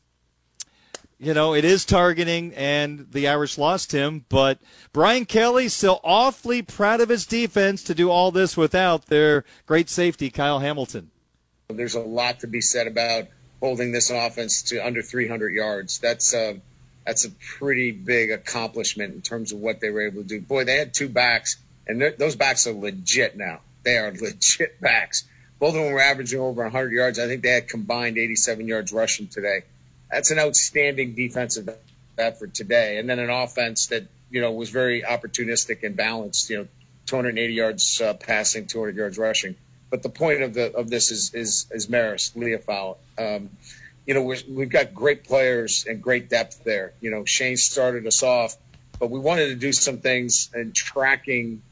it is targeting, and the Irish lost him. But Brian Kelly still awfully proud of his defense to do all this without their great safety, Kyle Hamilton. There's a lot to be said about holding this offense to under 300 yards. That's a pretty big accomplishment in terms of what they were able to do. Boy, they had two backs, and those backs are legit now. They are legit backs. Both of them were averaging over 100 yards. I think they had combined 87 yards rushing today. That's an outstanding defensive effort today. And then an offense that, was very opportunistic and balanced, 280 yards passing, 200 yards rushing. But the point of this is Maris Liufau. We've got great players and great depth there. Shane started us off, but we wanted to do some things in tracking,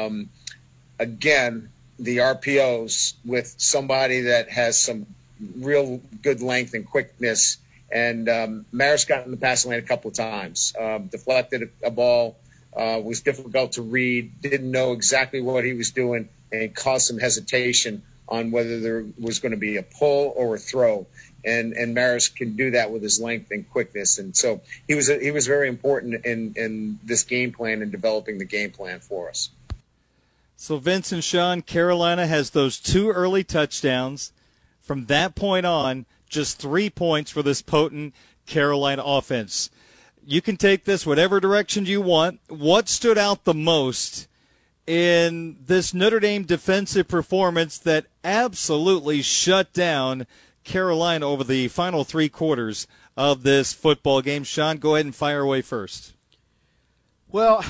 again, the RPOs with somebody that has some real good length and quickness. And Maris got in the passing lane a couple of times, deflected a ball, was difficult to read, didn't know exactly what he was doing, and caused some hesitation on whether there was going to be a pull or a throw. And Maris can do that with his length and quickness. And so he was very important in this game plan and developing the game plan for us. So Vince and Sean, Carolina has those two early touchdowns. From that point on, just 3 points for this potent Carolina offense. You can take this whatever direction you want. What stood out the most in this Notre Dame defensive performance that absolutely shut down Carolina over the final 3 quarters of this football game? Sean, go ahead and fire away first. Well,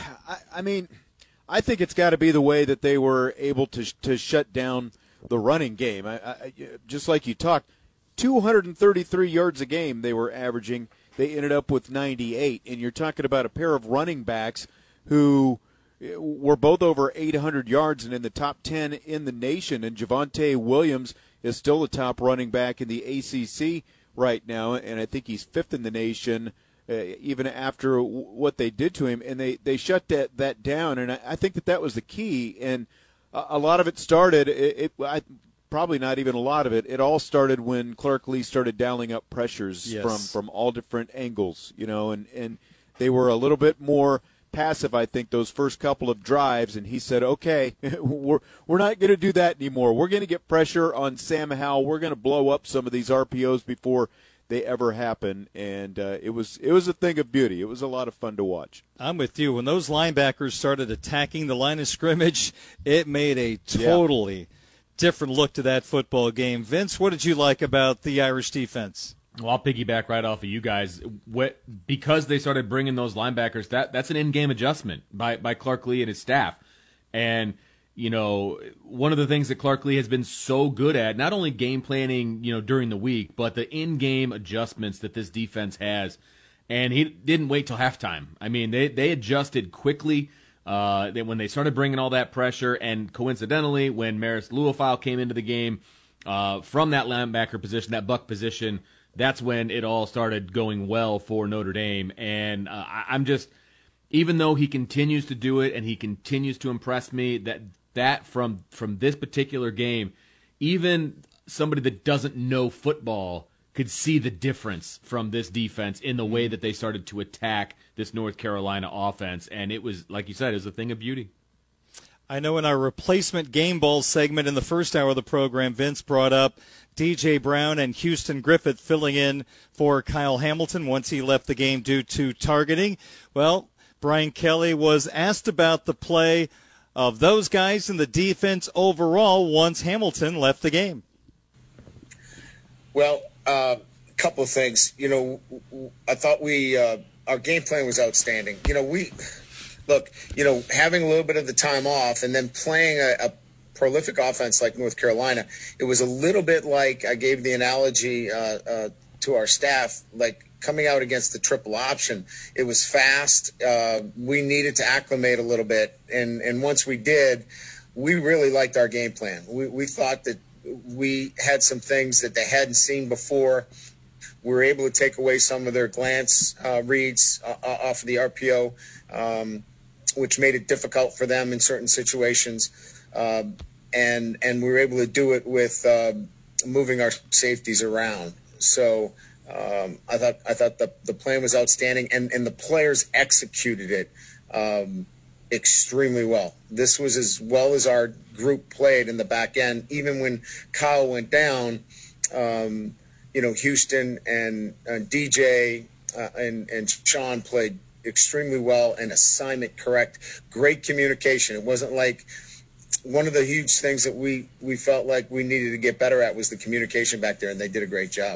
I think it's got to be the way that they were able to shut down the running game. Just like you talked, 233 yards a game they were averaging. They ended up with 98. And you're talking about a pair of running backs who were both over 800 yards and in the top 10 in the nation. And Javonte Williams is still the top running back in the ACC right now, and I think he's 5th in the nation even after what they did to him. And they shut that down, and I think that was the key. And a lot of it started, probably not even a lot of it, it all started when Clark Lee started dialing up pressures from all different angles, and they were a little bit more passive, I think, those first couple of drives, and he said, okay, we're not going to do that anymore. We're going to get pressure on Sam Howell. We're going to blow up some of these RPOs before they ever happen, and it was a thing of beauty. It was a lot of fun to watch. I'm with you. When those linebackers started attacking the line of scrimmage, it made a totally different look to that football game. Vince, what did you like about the Irish defense? Well, I'll piggyback right off of you guys. Because they started bringing those linebackers, that's an in-game adjustment by Clark Lee and his staff. And, one of the things that Clark Lee has been so good at, not only game planning, during the week, but the in-game adjustments that this defense has. And he didn't wait till halftime. I mean, they adjusted quickly When they started bringing all that pressure, and coincidentally, when Maris Luafau came into the game from that linebacker position, that buck position, that's when it all started going well for Notre Dame. And I'm just, even though he continues to do it and he continues to impress me, that from this particular game, even somebody that doesn't know football could see the difference from this defense in the way that they started to attack this North Carolina offense. And it was, like you said, it was a thing of beauty. I know in our replacement game ball segment in the first hour of the program, Vince brought up DJ Brown and Houston Griffith filling in for Kyle Hamilton once he left the game due to targeting. Well, Brian Kelly was asked about the play of those guys in the defense overall once Hamilton left the game. Well, a couple of things. I thought our game plan was outstanding. Having a little bit of the time off and then playing a prolific offense like North Carolina, it was a little bit like, I gave the analogy to our staff, like coming out against the triple option. It was fast. We needed to acclimate a little bit. And once we did, we really liked our game plan. We thought that we had some things that they hadn't seen before. We were able to take away some of their glance reads off of the RPO, which made it difficult for them in certain situations. And we were able to do it with moving our safeties around. So I thought the plan was outstanding, and the players executed it extremely well. This was as well as our group played in the back end. Even when Kyle went down, Houston and DJ and Sean played extremely well and assignment correct. Great communication. It wasn't like, one of the huge things that we felt like we needed to get better at was the communication back there, and they did a great job.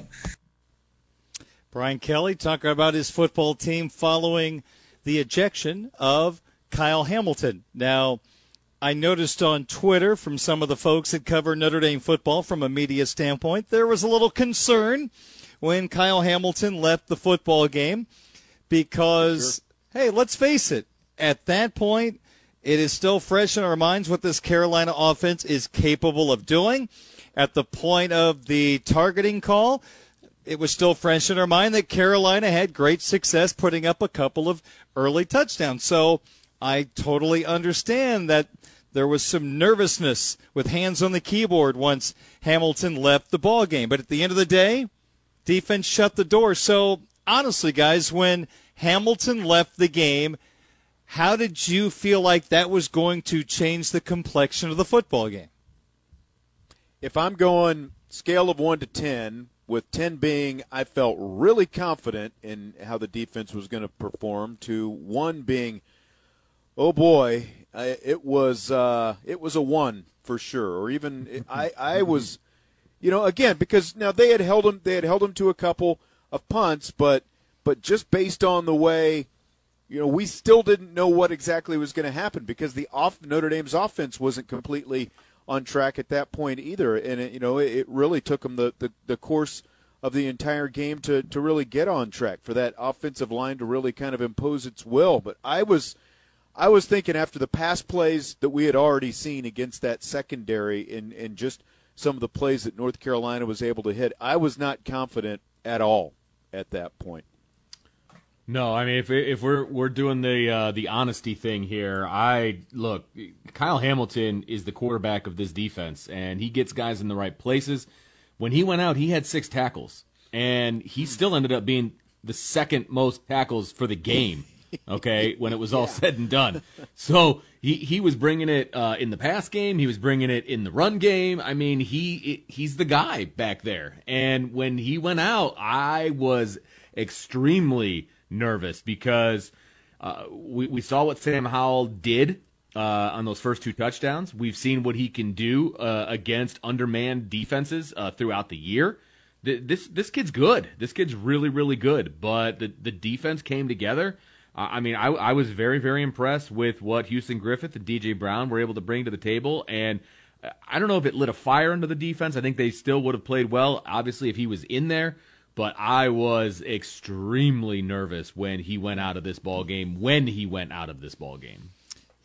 Brian Kelly talking about his football team following the ejection of Kyle Hamilton. Now, I noticed on Twitter from some of the folks that cover Notre Dame football from a media standpoint, there was a little concern when Kyle Hamilton left the football game because, hey, let's face it, at that point, it is still fresh in our minds what this Carolina offense is capable of doing. At the point of the targeting call, it was still fresh in our mind that Carolina had great success putting up a couple of early touchdowns. So I totally understand that there was some nervousness with hands on the keyboard once Hamilton left the ball game. But at the end of the day, defense shut the door. So honestly, guys, when Hamilton left the game, how did you feel like that was going to change the complexion of the football game? If I'm going scale of 1 to 10, with 10 being I felt really confident in how the defense was going to perform, to 1 being, oh boy, it was a 1 for sure. Or even I was, again, because now they had held him to a couple of punts, but just based on the way, we still didn't know what exactly was going to happen because Notre Dame's offense wasn't completely on track at that point either. And, it really took them the course of the entire game to really get on track for that offensive line to really kind of impose its will. But I was thinking after the pass plays that we had already seen against that secondary and just some of the plays that North Carolina was able to hit, I was not confident at all at that point. No, I mean if we're doing the honesty thing here, Kyle Hamilton is the quarterback of this defense, and he gets guys in the right places. When he went out, he had 6 tackles, and he still ended up being the second most tackles for the game. Okay, when it was all said and done, so he was bringing it in the pass game, he was bringing it in the run game. I mean, he's the guy back there, and when he went out, I was extremely nervous because we saw what Sam Howell did on those first 2 touchdowns. We've seen what he can do against undermanned defenses throughout the year. This kid's good. This kid's really, really good. But the defense came together. I was very, very impressed with what Houston Griffith and DJ Brown were able to bring to the table. And I don't know if it lit a fire under the defense. I think they still would have played well, obviously, if he was in there. But I was extremely nervous when he went out of this ball game.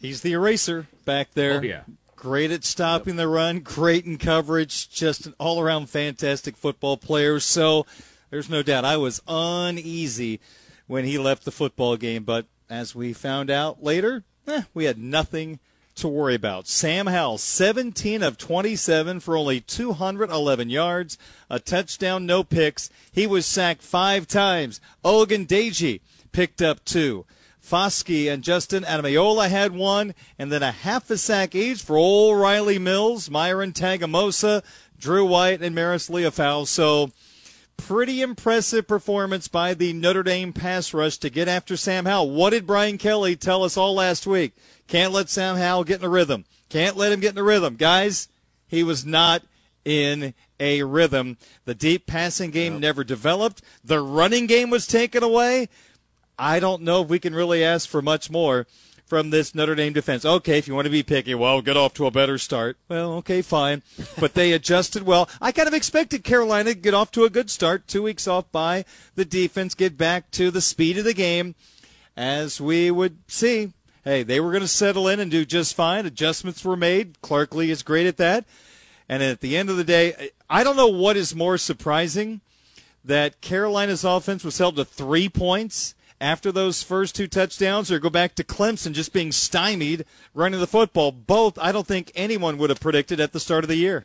He's the eraser back there. Oh, yeah. Great at stopping the run, great in coverage, just an all-around fantastic football player. So there's no doubt I was uneasy when he left the football game. But as we found out later, we had nothing to worry about. Sam Howell, 17 of 27 for only 211 yards, a touchdown, no picks. He was sacked 5 times. Ogundeji picked up 2. Foskey and Justin Adamayola had 1, and then a half a sack each for old Riley Mills, Myron Tagamosa, Drew White, and Maris Leofau. So pretty impressive performance by the Notre Dame pass rush to get after Sam Howell. What did Brian Kelly tell us all last week? Can't let Sam Howell get in a rhythm. Can't let him get in a rhythm. Guys, he was not in a rhythm. The deep passing game never developed. The running game was taken away. I don't know if we can really ask for much more from this Notre Dame defense. Okay, if you want to be picky, well, get off to a better start. Well, okay, fine. But they adjusted well. I kind of expected Carolina to get off to a good start. 2 weeks off by the defense, get back to the speed of the game. As we would see, hey, they were going to settle in and do just fine. Adjustments were made. Clark Lee is great at that. And at the end of the day, I don't know what is more surprising, that Carolina's offense was held to 3 points after those first 2 touchdowns, or go back to Clemson just being stymied running the football. Both, I don't think anyone would have predicted at the start of the year.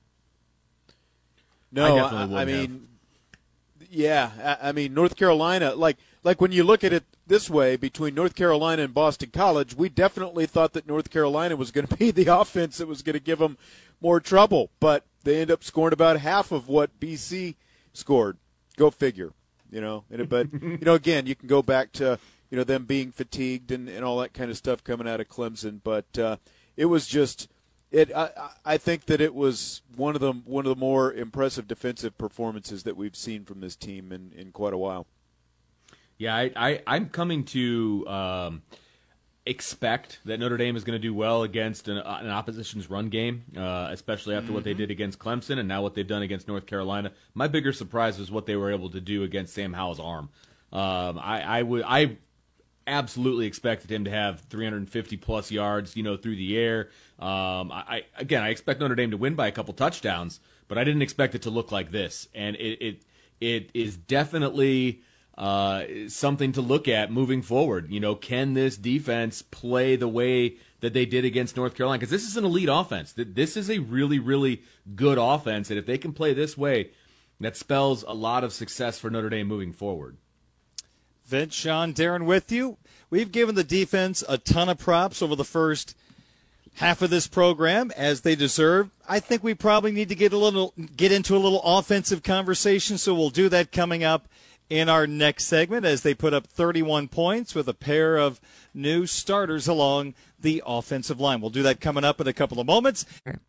No, I mean, yeah, I mean, North Carolina, like when you look at it this way, between North Carolina and Boston College, we definitely thought that North Carolina was going to be the offense that was going to give them more trouble, but they end up scoring about half of what BC scored. Go figure. But again, you can go back to them being fatigued and all that kind of stuff coming out of Clemson. But it was just I think that it was one of the more impressive defensive performances that we've seen from this team in quite a while. Yeah, I'm coming to expect that Notre Dame is going to do well against an opposition's run game, especially after what they did against Clemson and now what they've done against North Carolina. My bigger surprise was what they were able to do against Sam Howell's arm. I absolutely expected him to have 350-plus yards, through the air. I expect Notre Dame to win by a couple touchdowns, but I didn't expect it to look like this. And it is definitely something to look at moving forward. Can this defense play the way that they did against North Carolina? Because this is an elite offense. This is a really, really good offense, and if they can play this way, that spells a lot of success for Notre Dame moving forward. Vince, Sean, Darren with you. We've given the defense a ton of props over the first half of this program, as they deserve. I think we probably need to get into a little offensive conversation, so we'll do that coming up in our next segment, as they put up 31 points with a pair of new starters along the offensive line. We'll do that coming up in a couple of moments.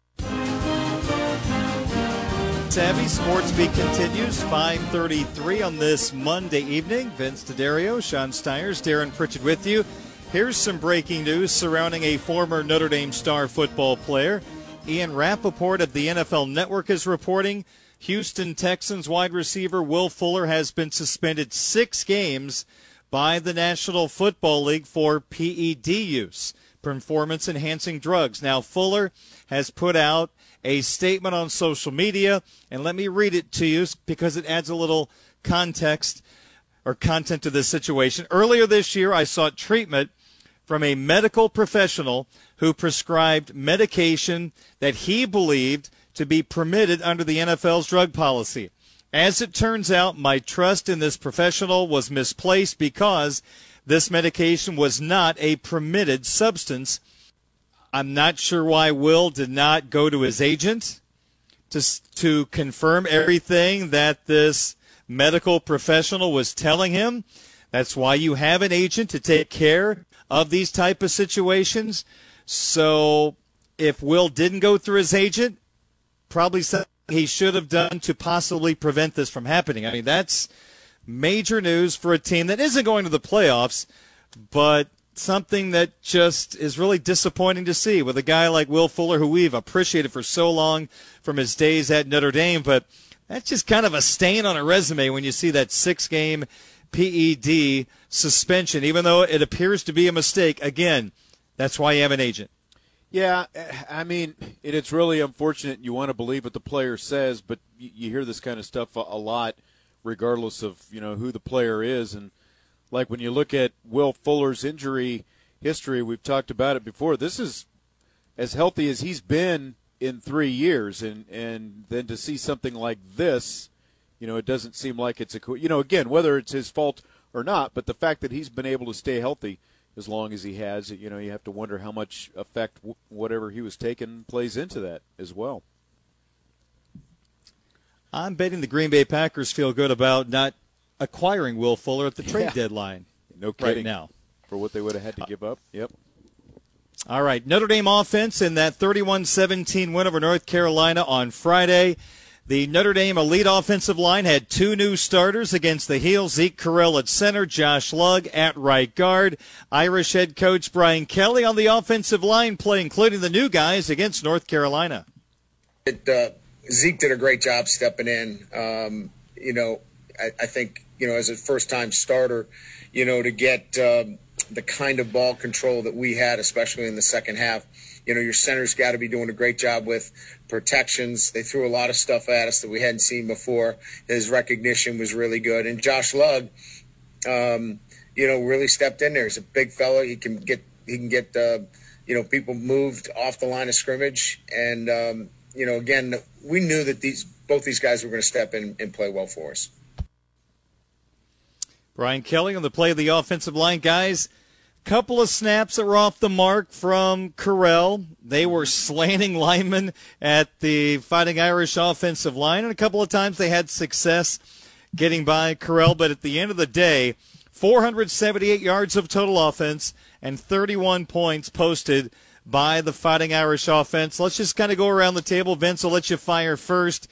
Savvy Sports Beat continues, 5:33 on this Monday evening. Vince D'Addario, Sean Stiers, Darren Pritchett with you. Here's some breaking news surrounding a former Notre Dame star football player. Ian Rappaport of the NFL Network is reporting Houston Texans wide receiver Will Fuller has been suspended 6 games by the National Football League for PED use, performance-enhancing drugs. Now, Fuller has put out a statement on social media, and let me read it to you because it adds a little context or content to this situation. Earlier this year, I sought treatment from a medical professional who prescribed medication that he believed to be permitted under the NFL's drug policy. As it turns out, my trust in this professional was misplaced because this medication was not a permitted substance. I'm not sure why Will did not go to his agent to confirm everything that this medical professional was telling him. That's why you have an agent, to take care of these type of situations. So if Will didn't go through his agent, probably something he should have done to possibly prevent this from happening. I mean, that's major news for a team that isn't going to the playoffs, but something that just is really disappointing to see with a guy like Will Fuller, who we've appreciated for so long from his days at Notre Dame. But that's just kind of a stain on a resume when you see that 6-game PED suspension, even though it appears to be a mistake. Again, That's why you have an agent. Yeah, I mean, it's really unfortunate. You want to believe what the player says, but you hear this kind of stuff a lot, regardless of who the player is. And like when you look at Will Fuller's injury history, we've talked about it before. This is as healthy as he's been in 3 years, and then to see something like this, it doesn't seem like it's again, whether it's his fault or not, but the fact that he's been able to stay healthy as long as he has, you have to wonder how much effect whatever he was taking plays into that as well. I'm betting the Green Bay Packers feel good about not acquiring Will Fuller at the trade deadline. No kidding. Right now. For what they would have had to give up. Yep. All right, Notre Dame offense in that 31-17 win over North Carolina on Friday. The Notre Dame elite offensive line had 2 new starters against the Heels. Zeke Correll at center, Josh Lugg at right guard. Irish head coach Brian Kelly on the offensive line play, including the new guys against North Carolina. Zeke did a great job stepping in. I think, as a first-time starter, to get the kind of ball control that we had, especially in the second half. Your center's got to be doing a great job with protections. They threw a lot of stuff at us that we hadn't seen before. His recognition was really good. And Josh Lugg, really stepped in there. He's a big fellow. He can get people moved off the line of scrimmage. And, again, we knew that both these guys were going to step in and play well for us. Brian Kelly on the play of the offensive line. Guys, couple of snaps that were off the mark from Correll. They were slanting linemen at the Fighting Irish offensive line, and a couple of times they had success getting by Correll. But at the end of the day, 478 yards of total offense and 31 points posted by the Fighting Irish offense. Let's just kind of go around the table. Vince, I'll let you fire first.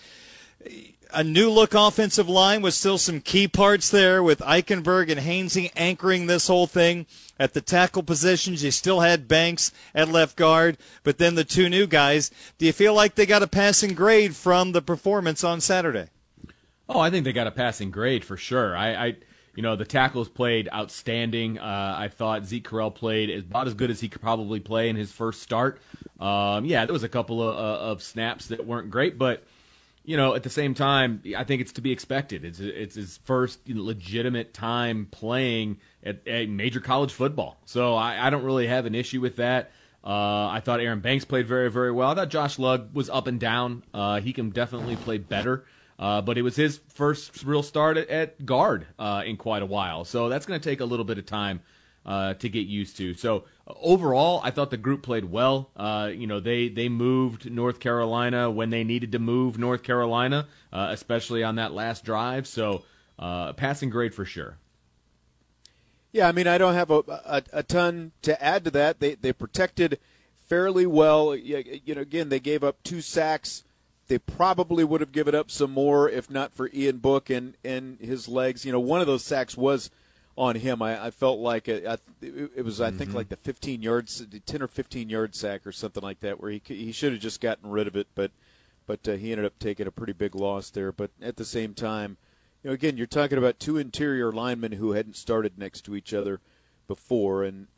A new-look offensive line with still some key parts there with Eichenberg and Hainsey anchoring this whole thing. At the tackle positions, you still had Banks at left guard, but then the 2 new guys. Do you feel like they got a passing grade from the performance on Saturday? Oh, I think they got a passing grade for sure. The tackles played outstanding. I thought Zeke Correll played about as good as he could probably play in his first start. There was a couple of snaps that weren't great, but at the same time, I think it's to be expected. It's his first legitimate time playing at major college football. So I don't really have an issue with that. I thought Aaron Banks played very, very well. I thought Josh Lugg was up and down. He can definitely play better. But it was his first real start at guard in quite a while. So that's going to take a little bit of time to get used to. So overall, I thought the group played well. They moved North Carolina when they needed to move North Carolina, especially on that last drive. So passing grade for sure. Yeah, I mean, I don't have a ton to add to that. They protected fairly well. Again, they gave up 2 sacks. They probably would have given up some more if not for Ian Book and his legs. One of those sacks was on him. I felt like it was, I think, like the 10 or 15-yard sack or something like that, where he should have just gotten rid of it, but he ended up taking a pretty big loss there. But at the same time, again, you're talking about 2 interior linemen who hadn't started next to each other before, and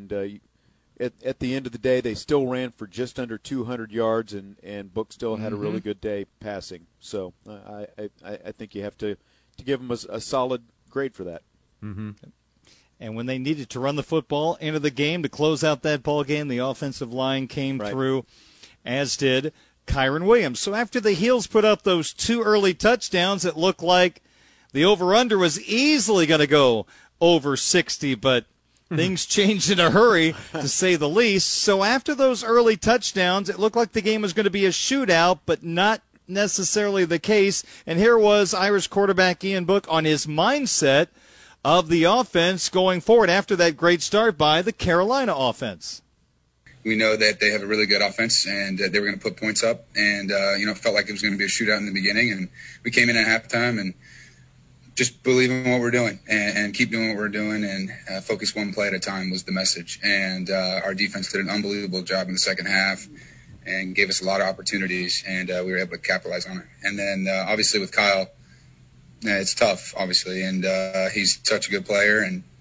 at the end of the day, they still ran for just under 200 yards, and Book still had a really good day passing. So I think you have to give him a solid grade for that. Mm-hmm. And when they needed to run the football into the game to close out that ball game, the offensive line came through, as did Kyron Williams. So after the Heels put up those 2 early touchdowns, it looked like the over-under was easily going to go over 60, but things changed in a hurry, to say the least. So after those early touchdowns, it looked like the game was going to be a shootout, but not necessarily the case. And here was Irish quarterback Ian Book on his mindset of the offense going forward after that great start by the Carolina offense. We know that they have a really good offense, and they were going to put points up. And, it felt like it was going to be a shootout in the beginning. And we came in at halftime and just believe in what we're doing and keep doing what we're doing and focus one play at a time was the message. And our defense did an unbelievable job in the second half and gave us a lot of opportunities, and we were able to capitalize on it. And then, obviously, with Kyle, it's tough, obviously, and he's such a good player, and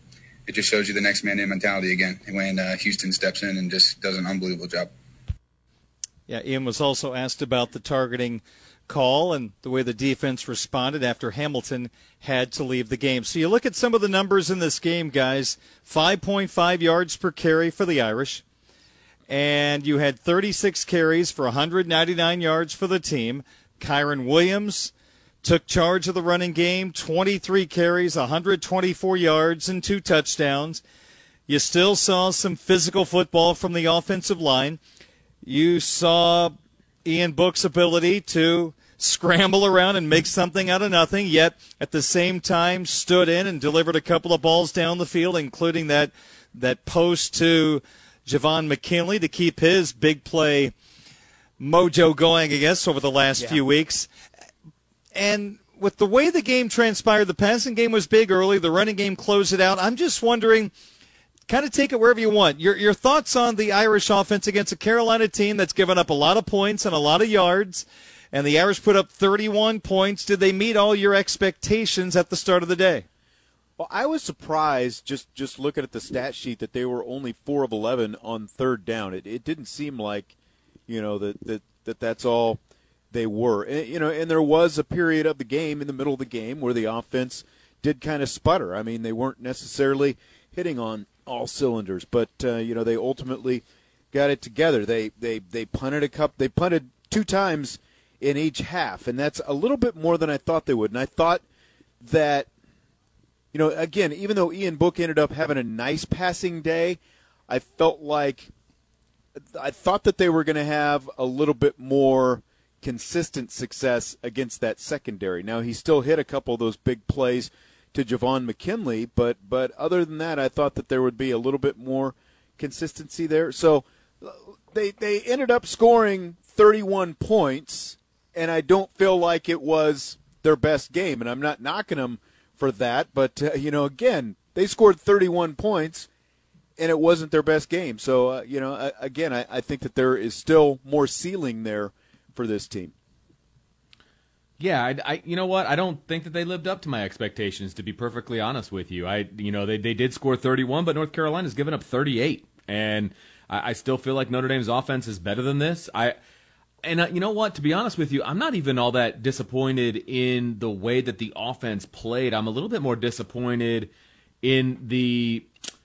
it just shows you the next man in mentality again when Houston steps in and just does an unbelievable job. Yeah, Ian was also asked about the targeting call and the way the defense responded after Hamilton had to leave the game. So you look at some of the numbers in this game, guys. 5.5 yards per carry for the Irish. And you had 36 carries for 199 yards for the team. Kyron Williams took charge of the running game, 23 carries, 124 yards, and 2 touchdowns. You still saw some physical football from the offensive line. You saw Ian Book's ability to scramble around and make something out of nothing, yet at the same time stood in and delivered a couple of balls down the field, including that post to Javon McKinley to keep his big play mojo going, I guess, over the last few weeks. And with the way the game transpired, the passing game was big early, the running game closed it out. I'm just wondering, kind of take it wherever you want, your thoughts on the Irish offense against a Carolina team that's given up a lot of points and a lot of yards, and the Irish put up 31 points. Did they meet all your expectations at the start of the day? Well, I was surprised just looking at the stat sheet that they were only 4 of 11 on third down. It didn't seem like, that's all they were. And there was a period of the game in the middle of the game where the offense did kind of sputter. I mean, they weren't necessarily hitting on all cylinders, but they ultimately got it together. They punted They punted 2 times in each half, and that's a little bit more than I thought they would. And I thought that, again, even though Ian Book ended up having a nice passing day, I thought that they were going to have a little bit more consistent success against that secondary. Now, he still hit a couple of those big plays to Javon McKinley, but other than that, I thought that there would be a little bit more consistency there. So they ended up scoring 31 points, and I don't feel like it was their best game, and I'm not knocking them for that, but, again, they scored 31 points, and it wasn't their best game. So, again, I think that there is still more ceiling there for this team. Yeah, I you know what? I don't think that they lived up to my expectations, to be perfectly honest with you. They did score 31, but North Carolina's given up 38, and I still feel like Notre Dame's offense is better than this. You know what? To be honest with you, I'm not even all that disappointed in the way that the offense played. I'm a little bit more disappointed in the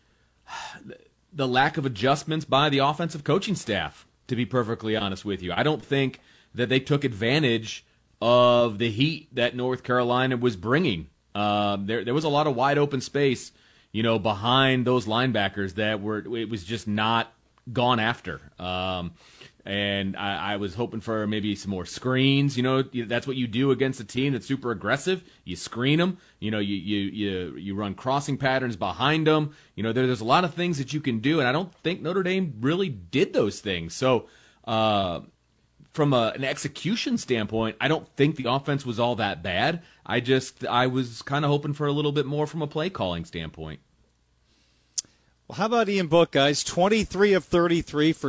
lack of adjustments by the offensive coaching staff, to be perfectly honest with you. I don't think that they took advantage of the heat that North Carolina was bringing. There was a lot of wide open space, behind those linebackers it was just not gone after. And I was hoping for maybe some more screens. That's what you do against a team that's super aggressive. You screen them. You run crossing patterns behind them. There's a lot of things that you can do, and I don't think Notre Dame really did those things. So from an execution standpoint, I don't think the offense was all that bad. I was kind of hoping for a little bit more from a play calling standpoint. Well, how about Ian Book, guys? 23 of 33 for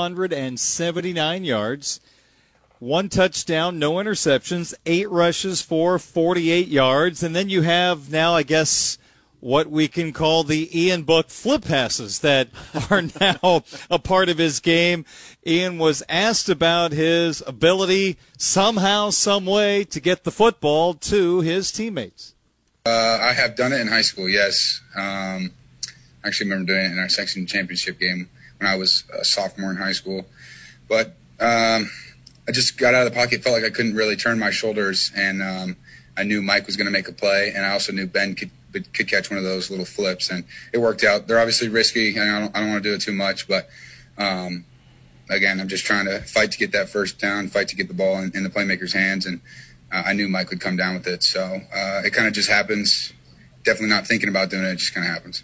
279 yards, 1 touchdown, no interceptions, 8 rushes for 48 yards. And then you have now, I guess, what we can call the Ian Book flip passes that are now a part of his game. Ian was asked about his ability somehow, some way to get the football to his teammates. I have done it in high school, yes. I actually remember doing it in our section championship game when I was a sophomore in high school. But I just got out of the pocket, felt like I couldn't really turn my shoulders, and I knew Mike was going to make a play, and I also knew Ben could catch one of those little flips, and it worked out. They're obviously risky, and I don't want to do it too much, but again, I'm just trying to fight to get that first down, fight to get the ball in the playmaker's hands, and I knew Mike would come down with it. So it kind of just happens. Definitely not thinking about doing it. It just kind of happens.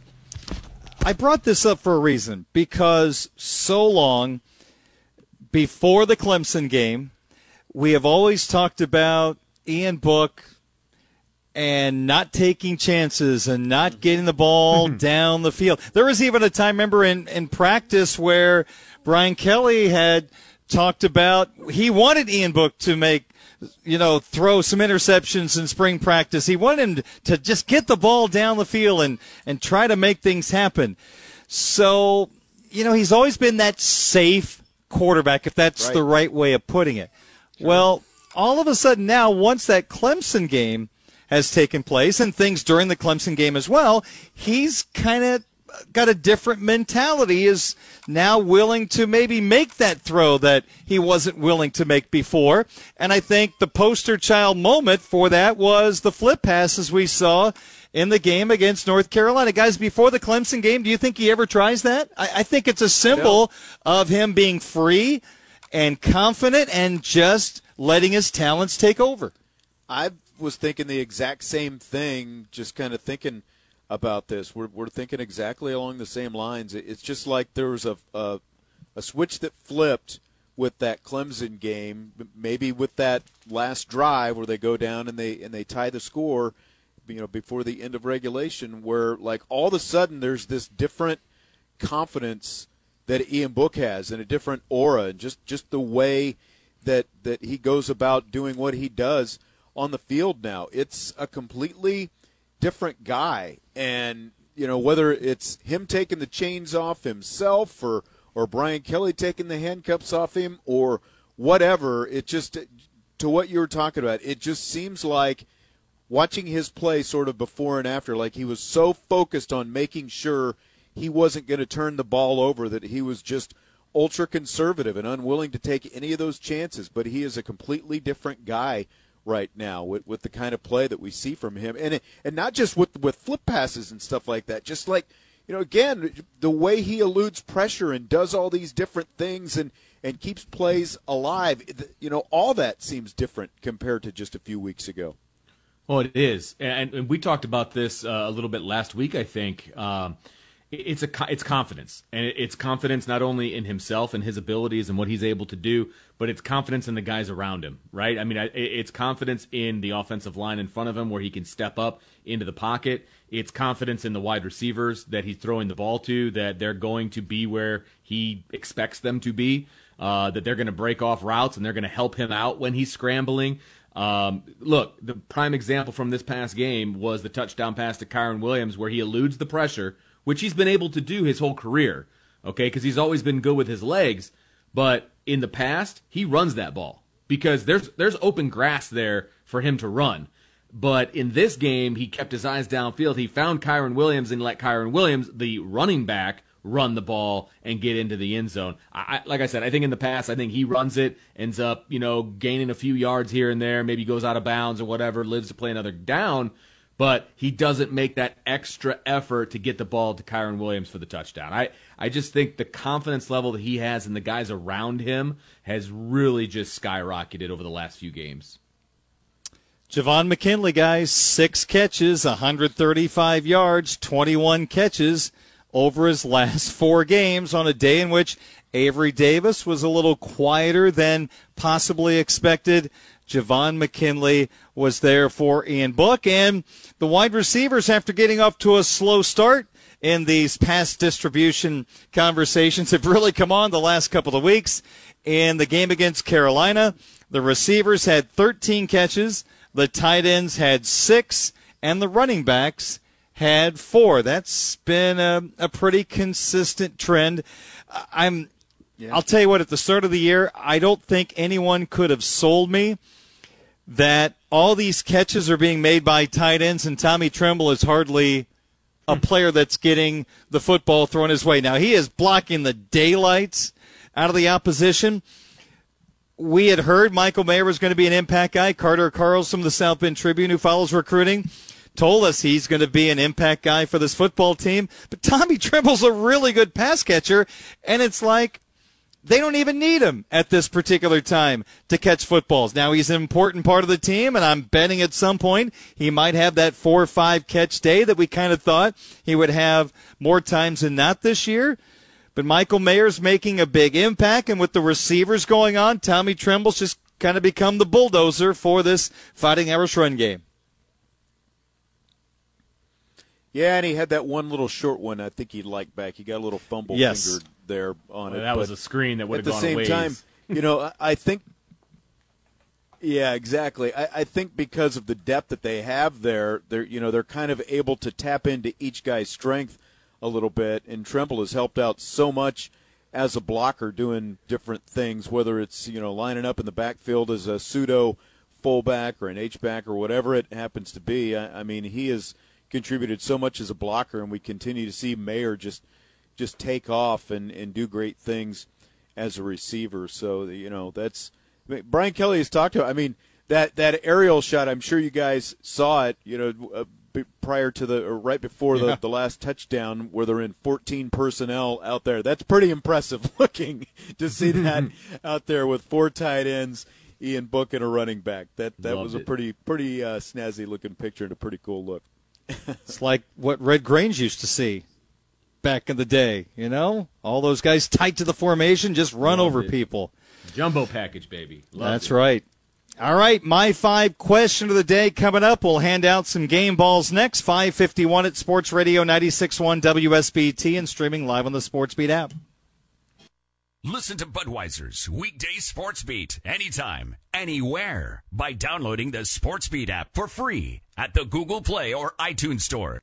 I brought this up for a reason, because so long before the Clemson game, we have always talked about Ian Book and not taking chances and not getting the ball down the field. There was even a time, remember, in practice where Brian Kelly had talked about he wanted Ian Book to throw some interceptions in spring practice. He wanted him to just get the ball down the field and try to make things happen. So, he's always been that safe quarterback, if that's the right way of putting it. Sure. Well, all of a sudden now, once that Clemson game has taken place and things during the Clemson game as well, he's kind of got a different mentality, is now willing to maybe make that throw that he wasn't willing to make before. And I think the poster child moment for that was the flip passes we saw in the game against North Carolina. Guys, before the Clemson game, do you think he ever tries that? I think it's a symbol of him being free and confident and just letting his talents take over. I was thinking the exact same thing, just kind of thinking about this. We're thinking exactly along the same lines. It's just like there was a switch that flipped with that Clemson game, maybe with that last drive where they go down and they tie the score, before the end of regulation, where like all of a sudden there's this different confidence that Ian Book has and a different aura, and just the way that he goes about doing what he does on the field now. It's a completely different guy. And, whether it's him taking the chains off himself or Brian Kelly taking the handcuffs off him or whatever, it just, to what you were talking about, it just seems like watching his play sort of before and after, like he was so focused on making sure he wasn't going to turn the ball over that he was just ultra conservative and unwilling to take any of those chances. But he is a completely different guy right now with the kind of play that we see from him, and not just with flip passes and stuff like that, just like, again, the way he eludes pressure and does all these different things and keeps plays alive, all that seems different compared to just a few weeks ago. Well, it is, and we talked about this a little bit last week, I think. It's confidence, and it's confidence not only in himself and his abilities and what he's able to do, but it's confidence in the guys around him, right? I mean, it's confidence in the offensive line in front of him where he can step up into the pocket. It's confidence in the wide receivers that he's throwing the ball to, that they're going to be where he expects them to be, that they're going to break off routes and they're going to help him out when he's scrambling. Look, the prime example from this past game was the touchdown pass to Kyren Williams where he eludes the pressure, which he's been able to do his whole career, okay, because he's always been good with his legs. But in the past, he runs that ball because there's open grass there for him to run. But in this game, he kept his eyes downfield. He found Kyren Williams and let Kyren Williams, the running back, run the ball and get into the end zone. Like I said, I think in the past, I think he runs it, ends up, gaining a few yards here and there, maybe goes out of bounds or whatever, lives to play another down. But he doesn't make that extra effort to get the ball to Kyren Williams for the touchdown. I just think the confidence level that he has and the guys around him has really just skyrocketed over the last few games. Javon McKinley, guys, 6 catches, 135 yards, 21 catches over his last 4 games on a day in which Avery Davis was a little quieter than possibly expected. Javon McKinley was there for Ian Book. And the wide receivers, after getting off to a slow start in these pass distribution conversations, have really come on the last couple of weeks. In the game against Carolina, the receivers had 13 catches, the tight ends had 6, and the running backs had 4. That's been a pretty consistent trend. I'll tell you what, at the start of the year, I don't think anyone could have sold me that all these catches are being made by tight ends, and Tommy Tremble is hardly a player that's getting the football thrown his way. Now, he is blocking the daylights out of the opposition. We had heard Michael Mayer was going to be an impact guy. Carter Carlson, the South Bend Tribune, who follows recruiting, told us he's going to be an impact guy for this football team. But Tommy Tremble's a really good pass catcher, and it's like they don't even need him at this particular time to catch footballs. Now, he's an important part of the team, and I'm betting at some point he might have that 4 or 5 catch day that we kind of thought he would have more times than not this year. But Michael Mayer's making a big impact, and with the receivers going on, Tommy Tremble's just kind of become the bulldozer for this Fighting Irish run game. Yeah, and he had that one little short one I think he liked back. He got a little fumble fingered there on it. That was a screen that would have gone a ways. At the same time, I think. Yeah, exactly. I think because of the depth that they have there, they're kind of able to tap into each guy's strength a little bit. And Tremble has helped out so much as a blocker, doing different things, whether it's lining up in the backfield as a pseudo fullback or an H-back or whatever it happens to be. I mean, he has contributed so much as a blocker, and we continue to see Mayer just take off and do great things as a receiver. So that's. Brian Kelly has talked to. I mean, that aerial shot. I'm sure you guys saw it. Prior to right before the last touchdown, where they're in 14 personnel out there. That's pretty impressive looking to see that out there with 4 tight ends, Ian Book, and a running back. That was a pretty snazzy looking picture and a pretty cool look. It's like what Red Grange used to see back in the day. All those guys tight to the formation, just run over people. Jumbo package, baby. That's right. All right, my 5 question of the day coming up. We'll hand out some game balls next. 5:51 at Sports Radio 96.1 WSBT and streaming live on the Sports Beat app. Listen to Budweiser's weekday Sports Beat anytime, anywhere by downloading the Sports Beat app for free at the Google Play or iTunes Store.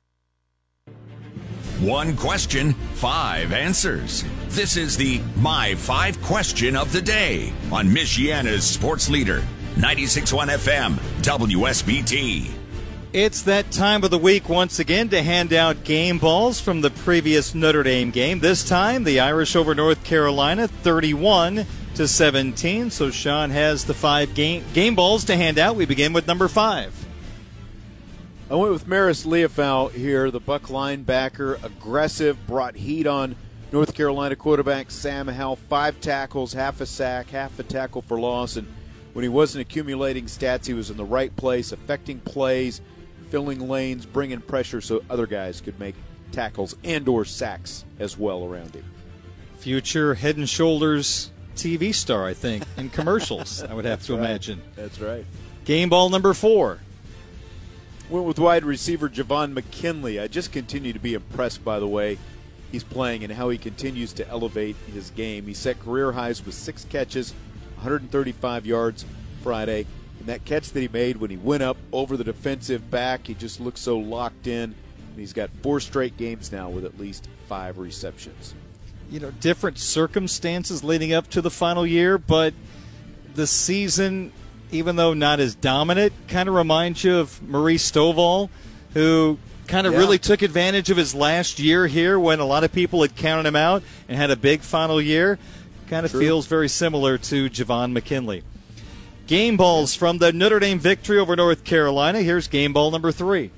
1 question, 5 answers. This is the My 5 Question of the Day on Michiana's Sports Leader, 96.1 FM, WSBT. It's that time of the week once again to hand out game balls from the previous Notre Dame game. This time, the Irish over North Carolina, 31-17. So Sean has the 5 game balls to hand out. We begin with number 5. I went with Maris Liufau here, the Buck linebacker, aggressive, brought heat on North Carolina quarterback Sam Howell. 5 tackles, half a sack, half a tackle for loss. And when he wasn't accumulating stats, he was in the right place, affecting plays, filling lanes, bringing pressure so other guys could make tackles and or sacks as well around him. Future Head and Shoulders TV star, I think, in commercials, I would have to imagine. That's right. Game ball number 4. Went with wide receiver Javon McKinley. I just continue to be impressed by the way he's playing and how he continues to elevate his game. He set career highs with 6 catches, 135 yards Friday. And that catch that he made when he went up over the defensive back, he just looked so locked in. And he's got 4 straight games now with at least 5 receptions. Different circumstances leading up to the final year, but the season, even though not as dominant, kind of reminds you of Maurice Stovall, who kind of really took advantage of his last year here when a lot of people had counted him out and had a big final year. Kind of feels very similar to Javon McKinley. Game balls from the Notre Dame victory over North Carolina. Here's game ball number 3.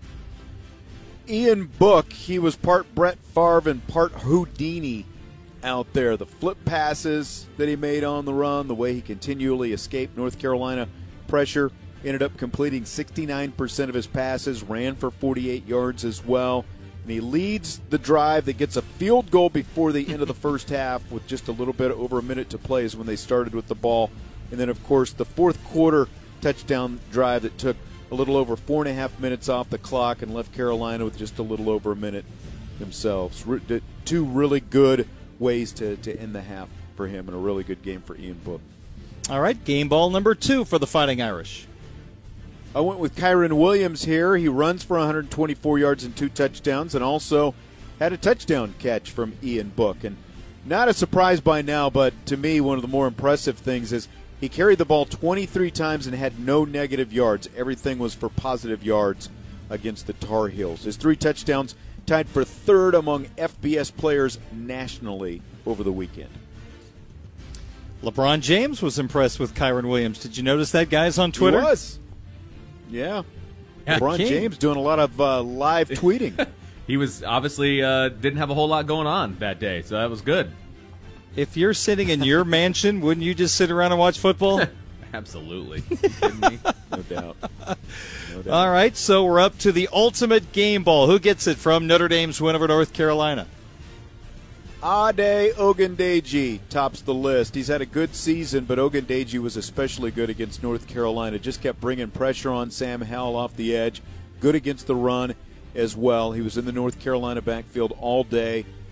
Ian Book, he was part Brett Favre and part Houdini out there. The flip passes that he made on the run, the way he continually escaped North Carolina pressure, ended up completing 69% of his passes, ran for 48 yards as well. And he leads the drive that gets a field goal before the end of the first half with just a little bit over a minute to play is when they started with the ball. And then, of course, the fourth quarter touchdown drive that took a little over 4.5 minutes off the clock and left Carolina with just a little over a minute themselves. 2 really good ways to end the half for him, and a really good game for Ian Book. All right, game ball number 2 for the Fighting Irish. I went with Kyron Williams here. He runs for 124 yards and 2 touchdowns and also had a touchdown catch from Ian Book. And not a surprise by now, but to me one of the more impressive things is he carried the ball 23 times and had no negative yards. Everything was for positive yards against the Tar Heels. His 3 touchdowns tied for 3rd among FBS players nationally over the weekend. LeBron James was impressed with Kyron Williams. Did you notice that, guys, on Twitter? He was. Yeah. LeBron James doing a lot of live tweeting. He was obviously didn't have a whole lot going on that day, so that was good. If you're sitting in your mansion, wouldn't you just sit around and watch football? Absolutely. Kidding me? No doubt. No doubt. All right, so we're up to the ultimate game ball. Who gets it from Notre Dame's win over North Carolina? Ade Ogundeji tops the list. He's had a good season, but Ogundeji was especially good against North Carolina. Just kept bringing pressure on Sam Howell off the edge. Good against the run as well. He was in the North Carolina backfield all day.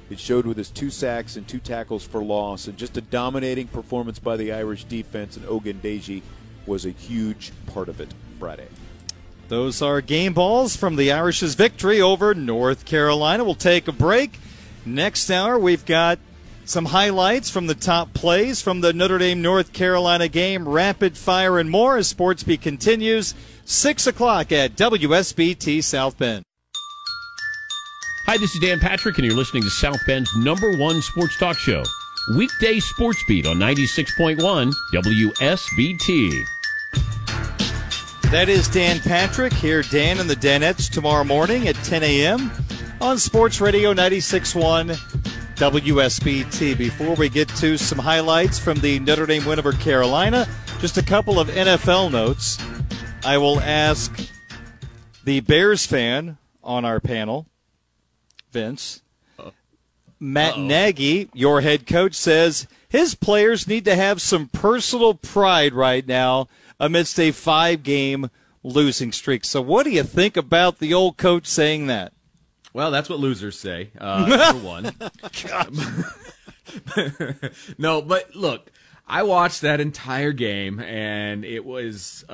It showed with his 2 sacks and 2 tackles for loss, and just a dominating performance by the Irish defense, and Ogundeji was a huge part of it Friday. Those are game balls from the Irish's victory over North Carolina. We'll take a break. Next hour, we've got some highlights from the top plays from the Notre Dame-North Carolina game, rapid fire and more as SportsBeat continues. 6 o'clock at WSBT South Bend. Hi, this is Dan Patrick, and you're listening to South Bend's #1 sports talk show, Weekday Sports Beat on 96.1 WSBT. That is Dan Patrick. Hear Dan and the Danettes tomorrow morning at 10 a.m. on Sports Radio 96.1 WSBT. Before we get to some highlights from the Notre Dame win over Carolina, just a couple of NFL notes. I will ask the Bears fan on our panel, Vince. Matt Nagy, your head coach, says his players need to have some personal pride right now amidst a 5-game losing streak. So what do you think about the old coach saying that? Well, that's what losers say, number one. No, but look, I watched that entire game, and it was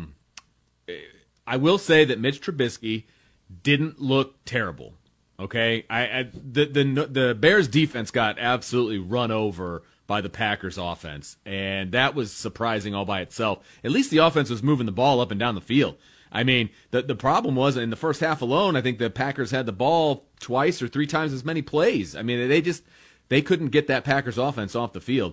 I will say that Mitch Trubisky didn't look terrible. Okay, the Bears defense got absolutely run over by the Packers offense, and that was surprising all by itself. At least the offense was moving the ball up and down the field. I mean, the problem was in the first half alone, I think the Packers had the ball twice or 3 times as many plays. I mean, they couldn't get that Packers offense off the field.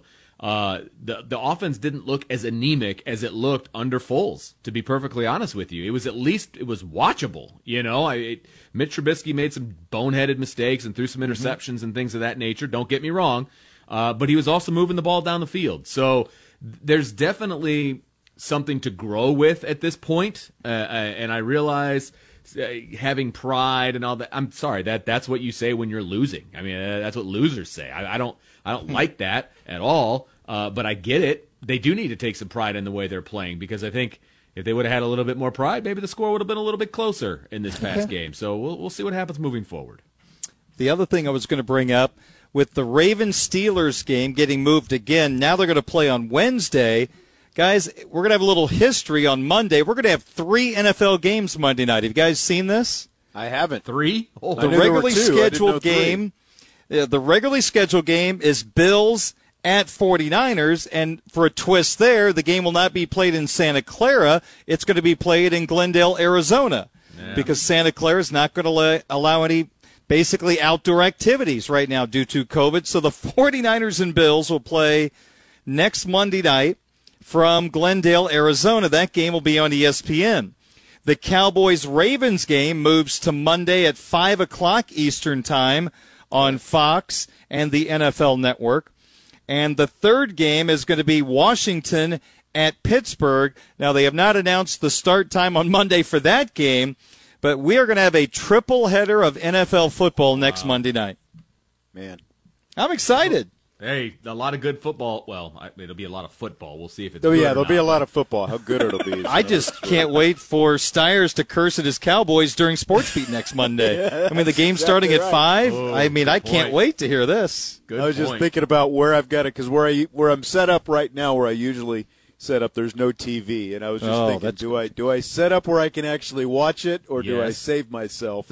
The offense didn't look as anemic as it looked under Foles, to be perfectly honest with you. It was watchable, you know. Mitch Trubisky made some boneheaded mistakes and threw some interceptions and things of that nature. Don't get me wrong. But he was also moving the ball down the field. So there's definitely something to grow with at this point. And I realize having pride and all that. I'm sorry, that's what you say when you're losing. I mean, that's what losers say. I don't like that at all. But I get it. They do need to take some pride in the way they're playing, because I think if they would have had a little bit more pride, maybe the score would have been a little bit closer in this past game. So we'll see what happens moving forward. The other thing I was going to bring up, with the Ravens-Steelers game getting moved again, now they're going to play on Wednesday. Guys, we're going to have a little history on Monday. We're going to have 3 NFL games Monday night. Have you guys seen this? I haven't. 3? Oh, the regularly scheduled game. The regularly scheduled game is Bills at 49ers, and for a twist there, the game will not be played in Santa Clara. It's going to be played in Glendale, Arizona, because Santa Clara is not going to allow any basically outdoor activities right now due to COVID. So the 49ers and Bills will play next Monday night from Glendale, Arizona. That game will be on ESPN. The Cowboys-Ravens game moves to Monday at 5 o'clock Eastern Time on Fox and the NFL Network. And the third game is going to be Washington at Pittsburgh. Now, they have not announced the start time on Monday for that game, but we are going to have a triple header of NFL football next Monday night. Man. I'm excited. Hey, a lot of good football. Well, it'll be a lot of football. We'll see if it's good. Yeah, there'll be a lot of football. How good it'll be. I just can't wait for Stiers to curse at his Cowboys during SportsBeat next Monday. I mean, the game's starting at 5. Oh, I mean, I can't wait to hear this. I was just thinking about where I've got it, because where I'm set up right now, where I usually set up, there's no TV, and I was just thinking, do I set up where I can actually watch it, or do I save myself?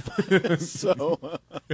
So.